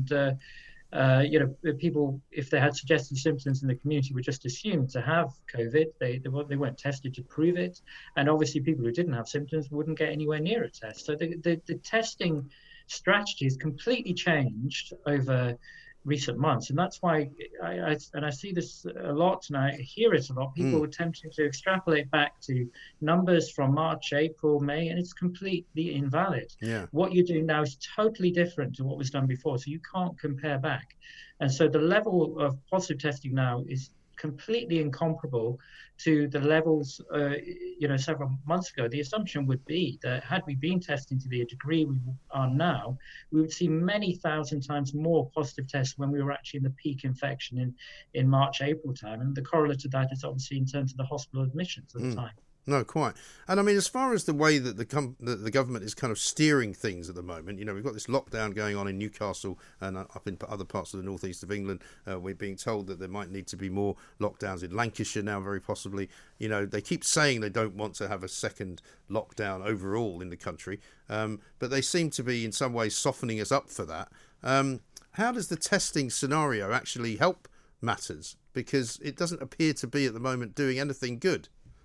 And, people, if they had suggestive symptoms in the community, were just assumed to have COVID. They weren't tested to prove it. And obviously people who didn't have symptoms wouldn't get anywhere near a test. So the testing strategy has completely changed over recent months, and that's why I see this a lot, and I hear it a lot. People are attempting to extrapolate back to numbers from March, April, May, and it's completely invalid. Yeah. What you're doing now is totally different to what was done before, so you can't compare back. And so the level of positive testing now is completely incomparable to the levels, several months ago. The assumption would be that had we been testing to the degree we are now, we would see many thousand times more positive tests when we were actually in the peak infection in March, April time. And the correlate to that is obviously in terms of the hospital admissions at the time. No, quite. And I mean, as far as the way that the government is kind of steering things at the moment, we've got this lockdown going on in Newcastle and up in other parts of the northeast of England. We're being told that there might need to be more lockdowns in Lancashire now, very possibly. They keep saying they don't want to have a second lockdown overall in the country, but they seem to be in some ways softening us up for that. How does the testing scenario actually help matters? Because it doesn't appear to be at the moment doing anything good.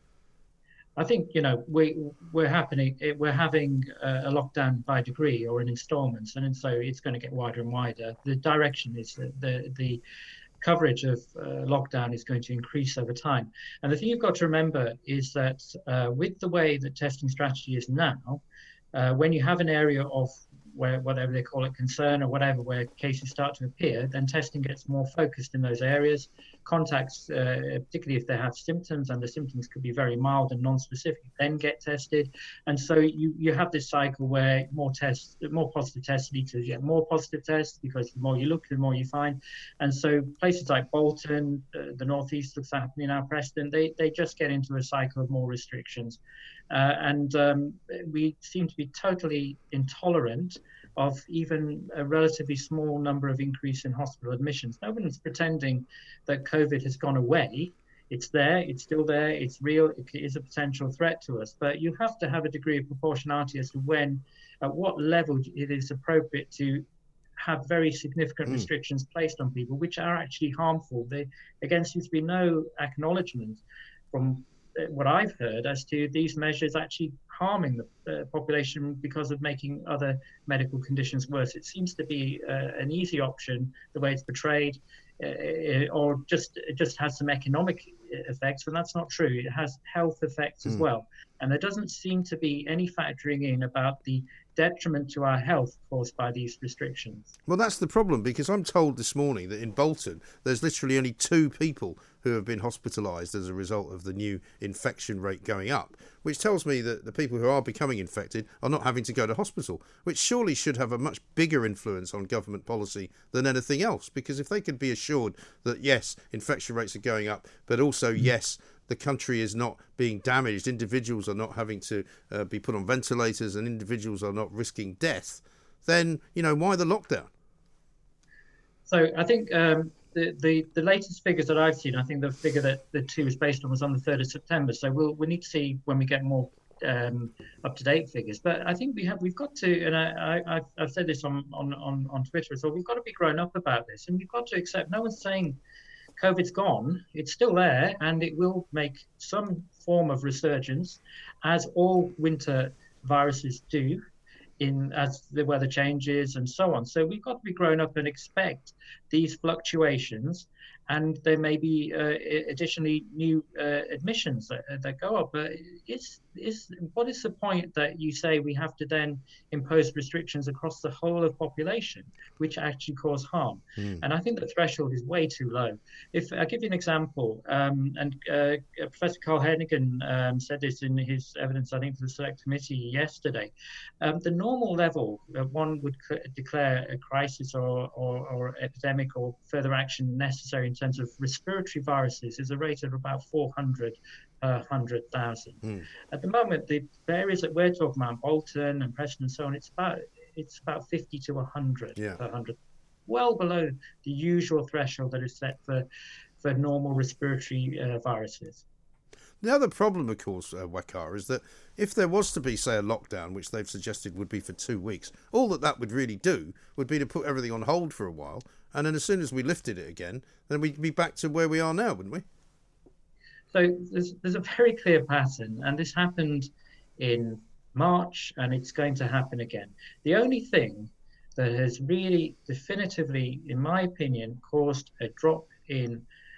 I think we're having a lockdown by degree or in installments, and so it's going to get wider and wider. The direction is that the coverage of lockdown is going to increase over time. And the thing you've got to remember is that with the way that testing strategy is now, when you have an area of whatever they call it, concern or whatever, where cases start to appear, then testing gets more focused in those areas. Contacts, particularly if they have symptoms, and the symptoms could be very mild and non-specific, then get tested. And so you have this cycle where more positive tests lead to get more positive tests, because the more you look, the more you find. And so places like Bolton, the northeast looks happening now, Preston, they just get into a cycle of more restrictions. We seem to be totally intolerant of even a relatively small number of increase in hospital admissions. Nobody's pretending that COVID has gone away. It's there, it's still there, it's real, it is a potential threat to us. But you have to have a degree of proportionality as to at what level it is appropriate to have very significant restrictions placed on people, which are actually harmful. There, again, seems to be no acknowledgement from what I've heard as to these measures actually harming the population because of making other medical conditions worse. It seems to be an easy option, the way it's portrayed, or it just has some economic effects, and that's not true. It has health effects as well. And there doesn't seem to be any factoring in about the detriment to our health caused by these restrictions. Well, that's the problem, because I'm told this morning that in Bolton there's literally only 2 people who have been hospitalised as a result of the new infection rate going up, which tells me that the people who are becoming infected are not having to go to hospital, which surely should have a much bigger influence on government policy than anything else, because if they could be assured that, yes, infection rates are going up, but also, yes, the country is not being damaged, individuals are not having to be put on ventilators, and individuals are not risking death, then, why the lockdown? So I think the latest figures that I've seen, I think the figure that the 2 is based on was on the 3rd of September. So we need to see when we get more up-to-date figures. But I think we've got to, and I've said this on Twitter as well, we've got to be grown up about this, and we've got to accept no one's saying COVID's gone. It's still there, and it will make some form of resurgence, as all winter viruses do, as the weather changes and so on. So we've got to be grown up and expect these fluctuations, and there may be additionally new admissions that go up. But what is the point that you say we have to then impose restrictions across the whole of population, which actually cause harm? And I think the threshold is way too low. If I give you an example, and Professor Carl Hennigan said this in his evidence, I think, to the Select Committee yesterday, the normal level one would declare a crisis or epidemic or further action necessary in terms of respiratory viruses is a rate of about 400 per 100,000. At the moment, the areas that we're talking about, Bolton and Preston and so on, it's about 50 to 100 per 100, well below the usual threshold that is set for normal respiratory viruses. The other problem, of course, Waqar, is that if there was to be, say, a lockdown, which they've suggested would be for 2 weeks, all that would really do would be to put everything on hold for a while, and then as soon as we lifted it again, then we'd be back to where we are now, wouldn't we? So there's a very clear pattern, and this happened in March, and it's going to happen again. The only thing that has really definitively, in my opinion, caused a drop in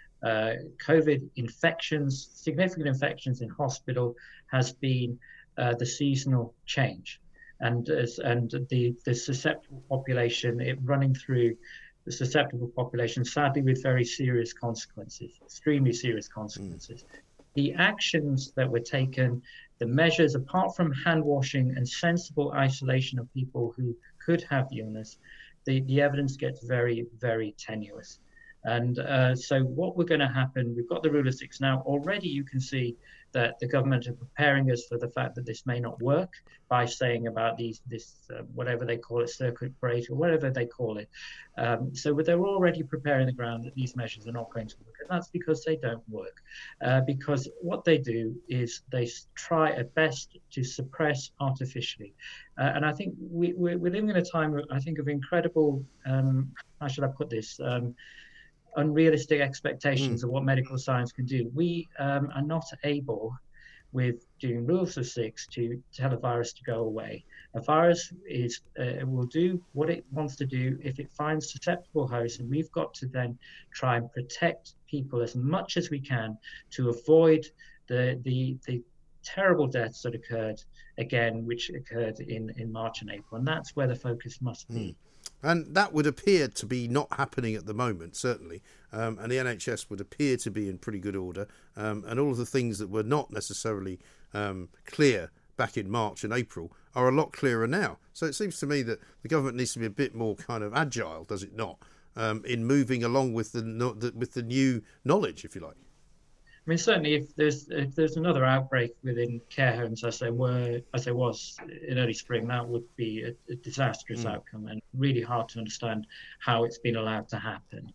COVID infections, significant infections in hospital, has been the seasonal change, and the susceptible population, it running through the susceptible population, sadly with very serious consequences, extremely serious consequences. The actions that were taken, the measures, apart from hand washing and sensible isolation of people who could have the illness, the evidence gets very, very tenuous. And so what we're going to happen, we've got the Rule of Six now. Already you can see that the government are preparing us for the fact that this may not work by saying about this whatever they call it, circuit breaker, or whatever they call it. So they're already preparing the ground that these measures are not going to work. And that's because they don't work. Because what they do is they try at best to suppress artificially. And I think we're living in a time, I think, of incredible, how should I put this, unrealistic expectations of what medical science can do. We are not able, with doing Rules of Six, to tell a virus to go away. A virus will do what it wants to do if it finds susceptible hosts, and we've got to then try and protect people as much as we can to avoid the terrible deaths that occurred again, which occurred in March and April. And that's where the focus must be. And that would appear to be not happening at the moment, certainly. And the NHS would appear to be in pretty good order. And all of the things that were not necessarily clear back in March and April are a lot clearer now. So it seems to me that the government needs to be a bit more kind of agile, does it not, in moving along with the new knowledge, if you like. I mean, certainly, if there's another outbreak within care homes, as there was in early spring, that would be a disastrous outcome, and really hard to understand how it's been allowed to happen.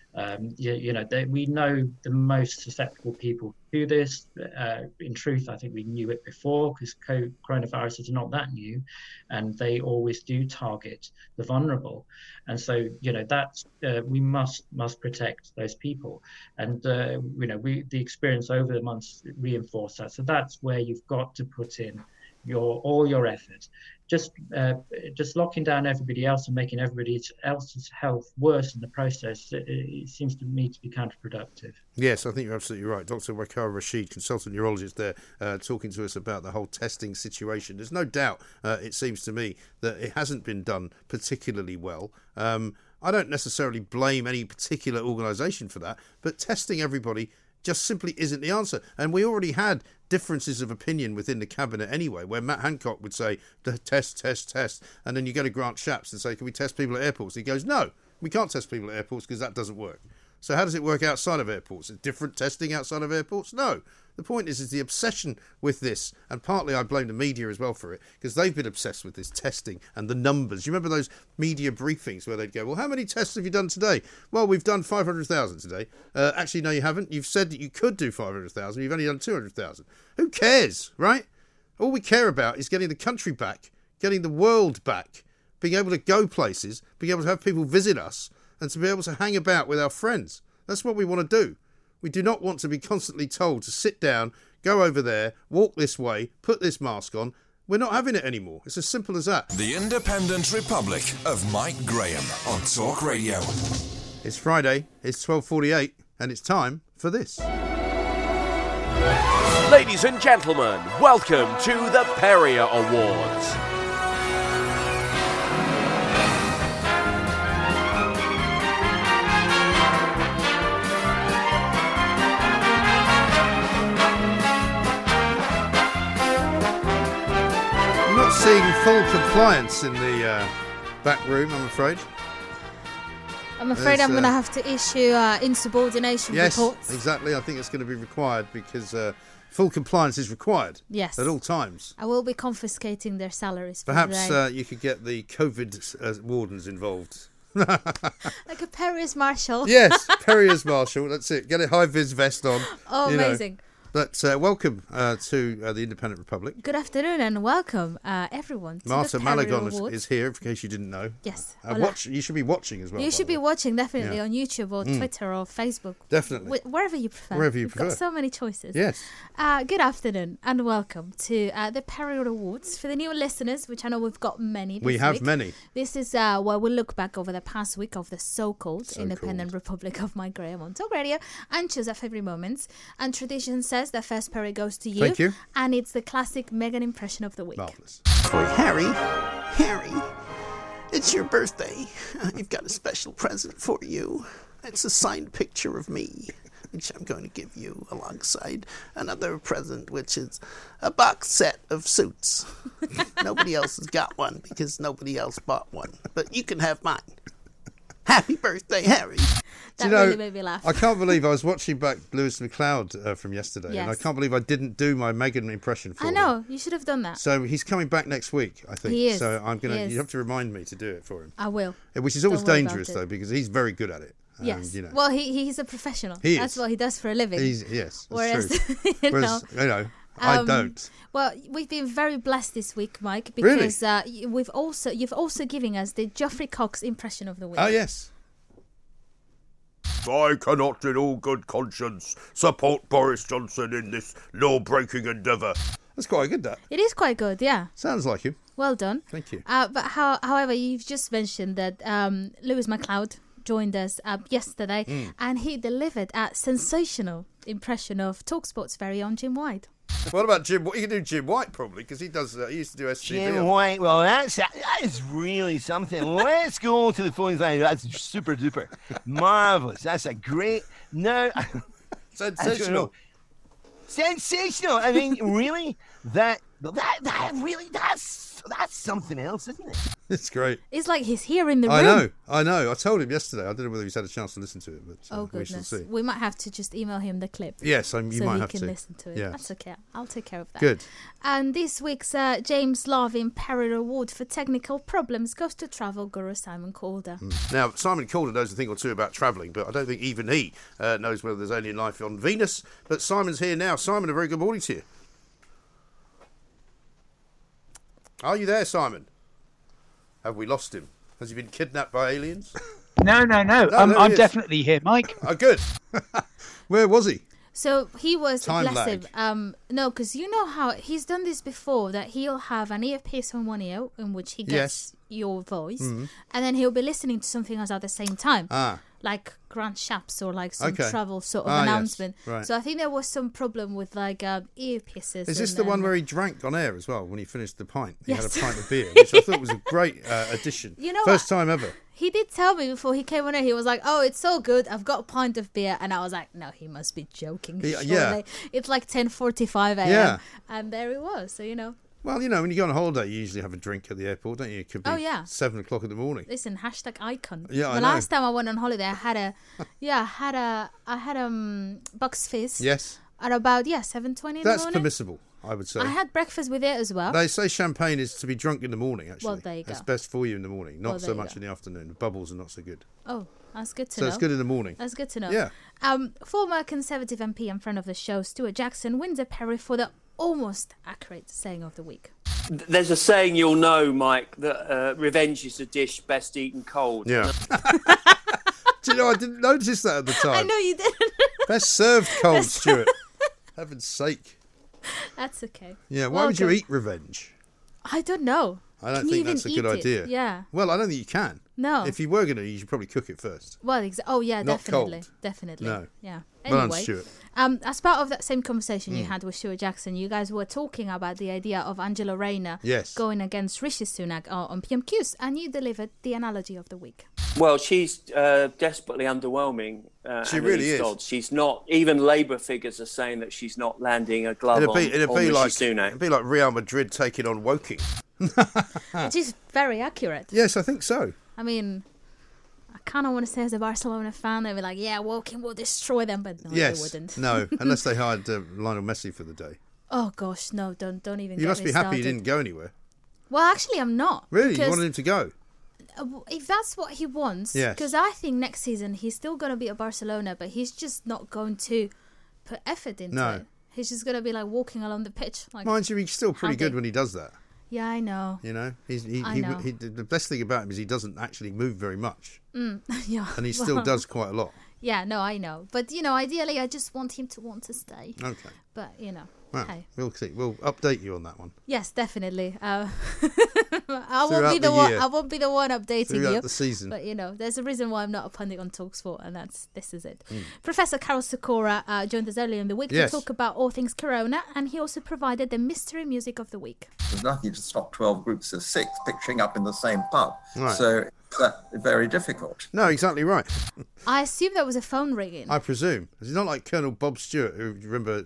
We know the most susceptible people to this. In truth, I think we knew it before, because coronaviruses are not that new, and they always do target the vulnerable. And so, that's we must protect those people. And the experience over the months reinforced that. So that's where you've got to put in all your effort. Just locking down everybody else and making everybody else's health worse in the process, it seems to me to be counterproductive. Yes, I think you're absolutely right. Dr. Waqar Rashid, consultant neurologist there, talking to us about the whole testing situation. There's no doubt, it seems to me, that it hasn't been done particularly well. I don't necessarily blame any particular organisation for that, but testing everybody just simply isn't the answer. And we already had differences of opinion within the cabinet anyway, where Matt Hancock would say, test, and then you go to Grant Shapps and say, can we test people at airports? He goes, no, we can't test people at airports because that doesn't work. So how does it work outside of airports? Is different testing outside of airports? No. The point is the obsession with this, and partly I blame the media as well for it, because they've been obsessed with this testing and the numbers. You remember those media briefings where they'd go, well, how many tests have you done today? Well, we've done 500,000 today. Actually, no, you haven't. You've said that you could do 500,000. You've only done 200,000. Who cares, right? All we care about is getting the country back, getting the world back, being able to go places, being able to have people visit us, and to be able to hang about with our friends. That's what we want to do. We do not want to be constantly told to sit down, go over there, walk this way, put this mask on. We're not having it anymore. It's as simple as that. The Independent Republic of Mike Graham on Talk Radio. It's Friday, it's 12:48, and it's time for this. Ladies and gentlemen, welcome to the Perrier Awards. Seeing full compliance in the back room, I'm afraid. I'm afraid I'm going to have to issue insubordination reports. Yes, exactly. I think it's going to be required because full compliance is required. Yes. At all times. I will be confiscating their salaries. Perhaps you could get the COVID wardens involved. Like a Perrier's Marshal. Yes, Perrier's Marshal. That's it. Get a high-vis vest on. Oh, amazing. But welcome to the Independent Republic. Good afternoon and welcome, everyone. To Marta the Perrier Malagon Awards. is here, in case you didn't know. Yes. You should be watching as well. You should be watching, definitely, on YouTube or Twitter or Facebook. Definitely. Wherever you prefer. Wherever you prefer. We've got so many choices. Yes. Good afternoon and welcome to the Perrier Awards. For the new listeners, which I know we've got many this week. We have week, many. This is where we'll look back over the past week of the so-called Independent Republic of Mike Graham on Talk Radio and choose our favourite moments. And tradition says that first Perrier goes to you. Thank you. And it's the classic Meghan impression of the week. Marvellous. Harry, it's your birthday. I've got a special present for you. It's a signed picture of me, which I'm going to give you alongside another present, which is a box set of suits. Nobody else has got one because nobody else bought one, but you can have mine. Happy birthday, Harry. That really made me laugh. I can't believe I was watching back Lewis McLeod from yesterday, and I can't believe I didn't do my Meghan impression for him. I know, you should have done that. So he's coming back next week, I think. He is. So you have to remind me to do it for him. I will. Which is always dangerous, though, because he's very good at it. Yes. Well, he's a professional. That's what he does for a living. Yes, Whereas, that's true. I don't. Well, we've been very blessed this week, Mike, because you've also given us the Geoffrey Cox impression of the week. Oh, yes. I cannot in all good conscience support Boris Johnson in this law-breaking endeavour. That's quite good, that. It is quite good, yeah. Sounds like him. Well done. Thank you. But however, you've just mentioned that Lewis McLeod joined us yesterday, and he delivered a sensational impression of TalkSport's very own Jim White. What about Jim? You can do Jim White probably because he does. He used to do SCV. Jim White. Well, that is really something. Let's go to the phone line. That's super duper, marvelous. That's a great. Sensational. Sensational. I mean, really, that's something else, isn't it? It's great. It's like he's here in the room. I know. I told him yesterday. I don't know whether he's had a chance to listen to it, but goodness. We shall see. We might have to just email him the clip. Yes, you might have to. So he can listen to it. Yeah. That's okay. I'll take care of that. Good. And this week's James Larvin Perrier Award for Technical Problems goes to travel guru Simon Calder. Now, Simon Calder knows a thing or two about travelling, but I don't think even he knows whether there's alien life on Venus. But Simon's here now. Simon, a very good morning to you. Are you there, Simon? Have we lost him? Has he been kidnapped by aliens? No. I'm definitely here, Mike. Oh, good. Where was he? So he was, Time bless lag. him. No, because you know how he's done this before, that he'll have an earpiece on one ear in which he gets your voice, and then he'll be listening to something else at the same time. Like Grant Shapps or like some travel sort of announcement. Yes. Right. So I think there was some problem with like earpieces. Is this the one where he drank on air as well when he finished the pint? He Yes. had a pint of beer, which I thought was a great addition. You know First time ever. He did tell me before he came on air, he was like, "Oh, it's so good. I've got a pint of beer." And I was like, "No, he must be joking. Surely. Yeah. It's like 10:45 a.m. Yeah. And there it was. So, you know. Well, you know, when you go on holiday, you usually have a drink at the airport, don't you? It could be Oh, yeah. 7 o'clock in the morning. Listen, #icon. Yeah, I the know. last time I went on holiday, I had Bucks Fizz. Yes. At about 7:20 in the That's morning. permissible, I would say. I had breakfast with it as well. They say champagne is to be drunk in the morning, actually. Well, there you go. It's best for you in the morning, not Well, so there you much go. in the afternoon. The bubbles are not so good. Oh, that's good to So know. it's good in the morning. That's good to know. Yeah. Former Conservative MP and friend of the show, Stuart Jackson, wins a Perry for the almost accurate saying of the week. There's a saying you'll know, Mike, that revenge is a dish best eaten cold. Yeah. Do you know, I didn't notice that at the time. I know you didn't. Best served cold, Stuart. Heaven's sake. That's okay. Yeah, why would you Welcome. eat revenge? I don't know. I don't Can you think even that's a good eat it? idea. Yeah. Well, I don't think you can. No. If you were going to, you should probably cook it first. Well, oh yeah, Not definitely, cold. definitely. No. Yeah. Well done, Anyway, Stuart. as part of that same conversation you Mm. had with Stuart Jackson, you guys were talking about the idea of Angela Rayner Yes. going against Rishi Sunak on PMQs, and you delivered the analogy of the week. Well, she's desperately underwhelming. She Annalise really is. Dodds. She's not. Even Labour figures are saying that she's not landing a glove on Rishi Sunak. It'd be like Real Madrid taking on Woking. Which is very accurate. Yes, I think so. I mean, I kind of want to say as a Barcelona fan, they'd be like, yeah, Woking will destroy them, but no, Yes. they wouldn't. No, unless they hired Lionel Messi for the day. Oh gosh, no, don't even. You get must me be happy started. he didn't go anywhere. Well, actually, I'm not. Really? You because, wanted him to go? If that's what he wants, Yes. because I think next season he's still going to be at Barcelona, but he's just not going to put effort into No. it. He's just going to be like walking along the pitch. Like, Mind you, he's still pretty howdy. good when he does that. Yeah, I know. You know, I know. the best thing about him is he doesn't actually move very much, Yeah, and he still well, does quite a lot. Yeah, no, I know. But, ideally, I just want him to want to stay. Okay. But, Well, hey. we'll see. We'll update you on that one. Yes, definitely. I Throughout won't be the the one. year. I won't be the one updating Throughout you. the season. But there's a reason why I'm not a pundit on Talksport, and this is it. Mm. Professor Carol Sikora joined us earlier in the week Yes. to talk about all things Corona, and he also provided the mystery music of the week. There's nothing to stop 12 groups of 6 picturing up in the same pub. Right. So it's very difficult. No, exactly right. I assume there was a phone ringing. I presume. It's not like Colonel Bob Stewart, who, remember,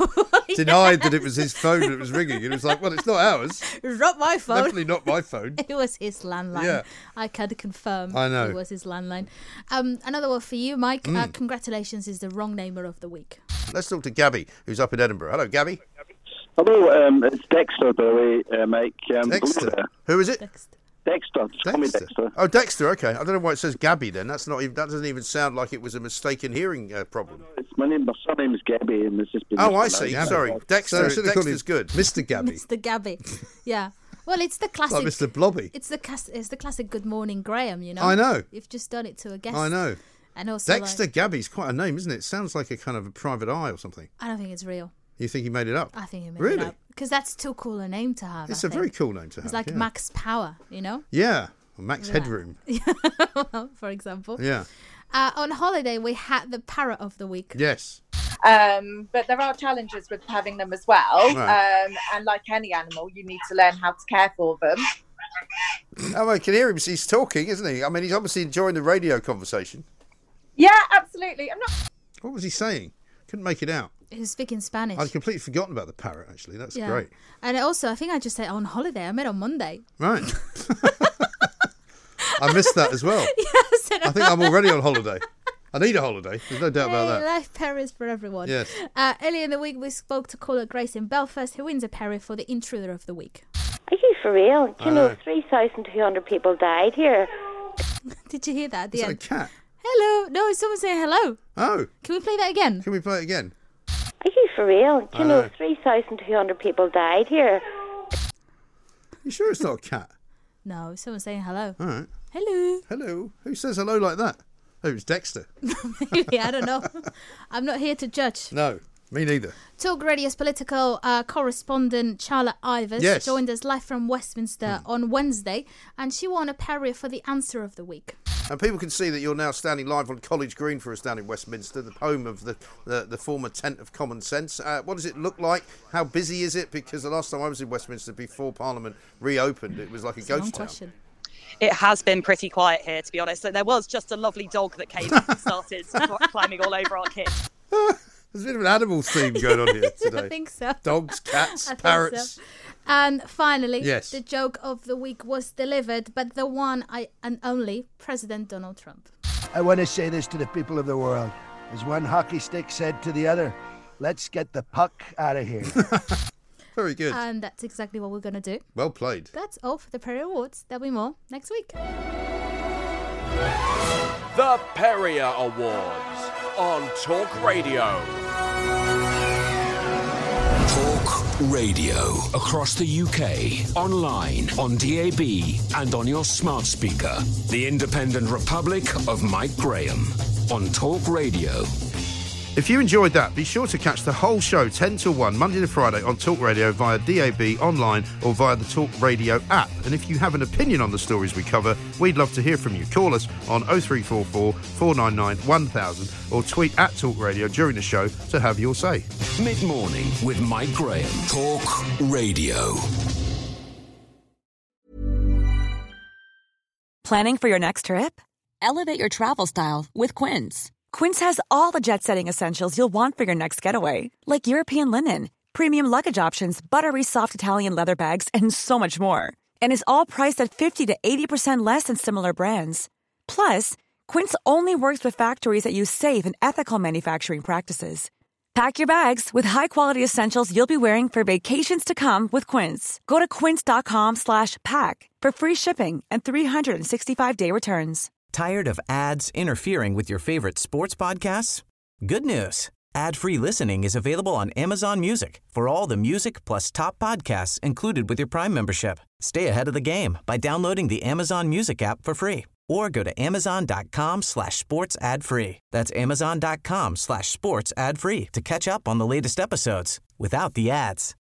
denied that it was his phone that was ringing. It was like, well, it's not ours. It's not my phone. Definitely not my phone. It was his landline. Yeah. I can confirm. I know. It was his landline. Another one for you, Mike. Congratulations is the wrong namer of the week. Let's talk to Gabby, who's up in Edinburgh. Hello, Gabby. Hello, it's Dexter, by the way, Mike. Dexter. Who is it? Dexter. Just call me Dexter. Oh, Dexter. Okay. I don't know why it says Gabby then. That's not even. That doesn't even sound like it was a mistaken hearing problem. My surname is Gabby, and it's just been. Oh, I see. Sorry, Dexter. So Dexter's good. Mr. Gabby. Mr. Gabby. Yeah. Well, it's the classic. Like Mr. Blobby. It's the classic Good Morning Graham. I know. You've just done it to a guest. I know. And also, Dexter Gabby's quite a name, isn't it? It sounds like a kind of a private eye or something. I don't think it's real. You think he made it up? I think he made Really? it up. Because that's too cool a name to have. It's I a very think. cool name to have. It's like yeah. Max Power, Yeah. Or Max Yeah. Headroom. For example. Yeah. On holiday, we had the parrot of the week. Yes. But there are challenges with having them as well. Right. And like any animal, you need to learn how to care for them. Oh, I can hear him. He's talking, isn't he? I mean, he's obviously enjoying the radio conversation. Yeah, absolutely. I'm not. What was he saying? Couldn't make it out. He was speaking Spanish. I'd completely forgotten about the parrot, actually. That's great. And also, I think I just said on holiday. I met on Monday. Right. I missed that as well. Yes. I think I'm already on holiday. I need a holiday. There's no doubt about that. Life Paris for everyone. Yes. Earlier in the week, we spoke to caller Grace in Belfast, who wins a Perry for the intruder of the week. Are you for real? I know. 3,200 people died here. Did you hear that at the Is that end? a cat? Hello. No, it's someone saying hello. Oh. Can we play that again? Can we play it again? Are you for real? I know. 3,200 people died here. You sure it's not a cat? No, someone's saying hello. All right. Hello. Hello. Who says hello like that? Oh, it was Dexter. Maybe, I don't know. I'm not here to judge. No, me neither. Talk Radio's political correspondent Charlotte Ivers joined us live from Westminster on Wednesday, and she won a Perrier for the Answer of the Week. And people can see that you're now standing live on College Green for us down in Westminster, the home of the former tent of Common Sense. What does it look like? How busy is it? Because the last time I was in Westminster before Parliament reopened, it was like a ghost town. It has been pretty quiet here, to be honest. So there was just a lovely dog that came and started climbing all over our kit. There's a bit of an animal theme going on here today. I think so. Dogs, cats, parrots. So. And finally, yes, the joke of the week was delivered, but the one and only President Donald Trump. I want to say this to the people of the world. As one hockey stick said to the other, let's get the puck out of here. Very good. And that's exactly what we're going to do. Well played. That's all for the Perrier Awards. There'll be more next week. The Perrier Awards on Talk Radio. Talk Radio. Across the UK, online, on DAB, and on your smart speaker. The Independent Republic of Mike Graham on Talk Radio. If you enjoyed that, be sure to catch the whole show 10 till 1, Monday to Friday on Talk Radio via DAB, online or via the Talk Radio app. And if you have an opinion on the stories we cover, we'd love to hear from you. Call us on 0344 499 1000 or tweet at Talk Radio during the show to have your say. Mid-morning with Mike Graham. Talk Radio. Planning for your next trip? Elevate your travel style with Quince. Quince has all the jet-setting essentials you'll want for your next getaway, like European linen, premium luggage options, buttery soft Italian leather bags, and so much more. And is all priced at 50 to 80% less than similar brands. Plus, Quince only works with factories that use safe and ethical manufacturing practices. Pack your bags with high-quality essentials you'll be wearing for vacations to come with Quince. Go to quince.com/pack for free shipping and 365-day returns. Tired of ads interfering with your favorite sports podcasts? Good news. Ad-free listening is available on Amazon Music for all the music plus top podcasts included with your Prime membership. Stay ahead of the game by downloading the Amazon Music app for free or go to amazon.com/sports ad free. That's amazon.com/sports ad free to catch up on the latest episodes without the ads.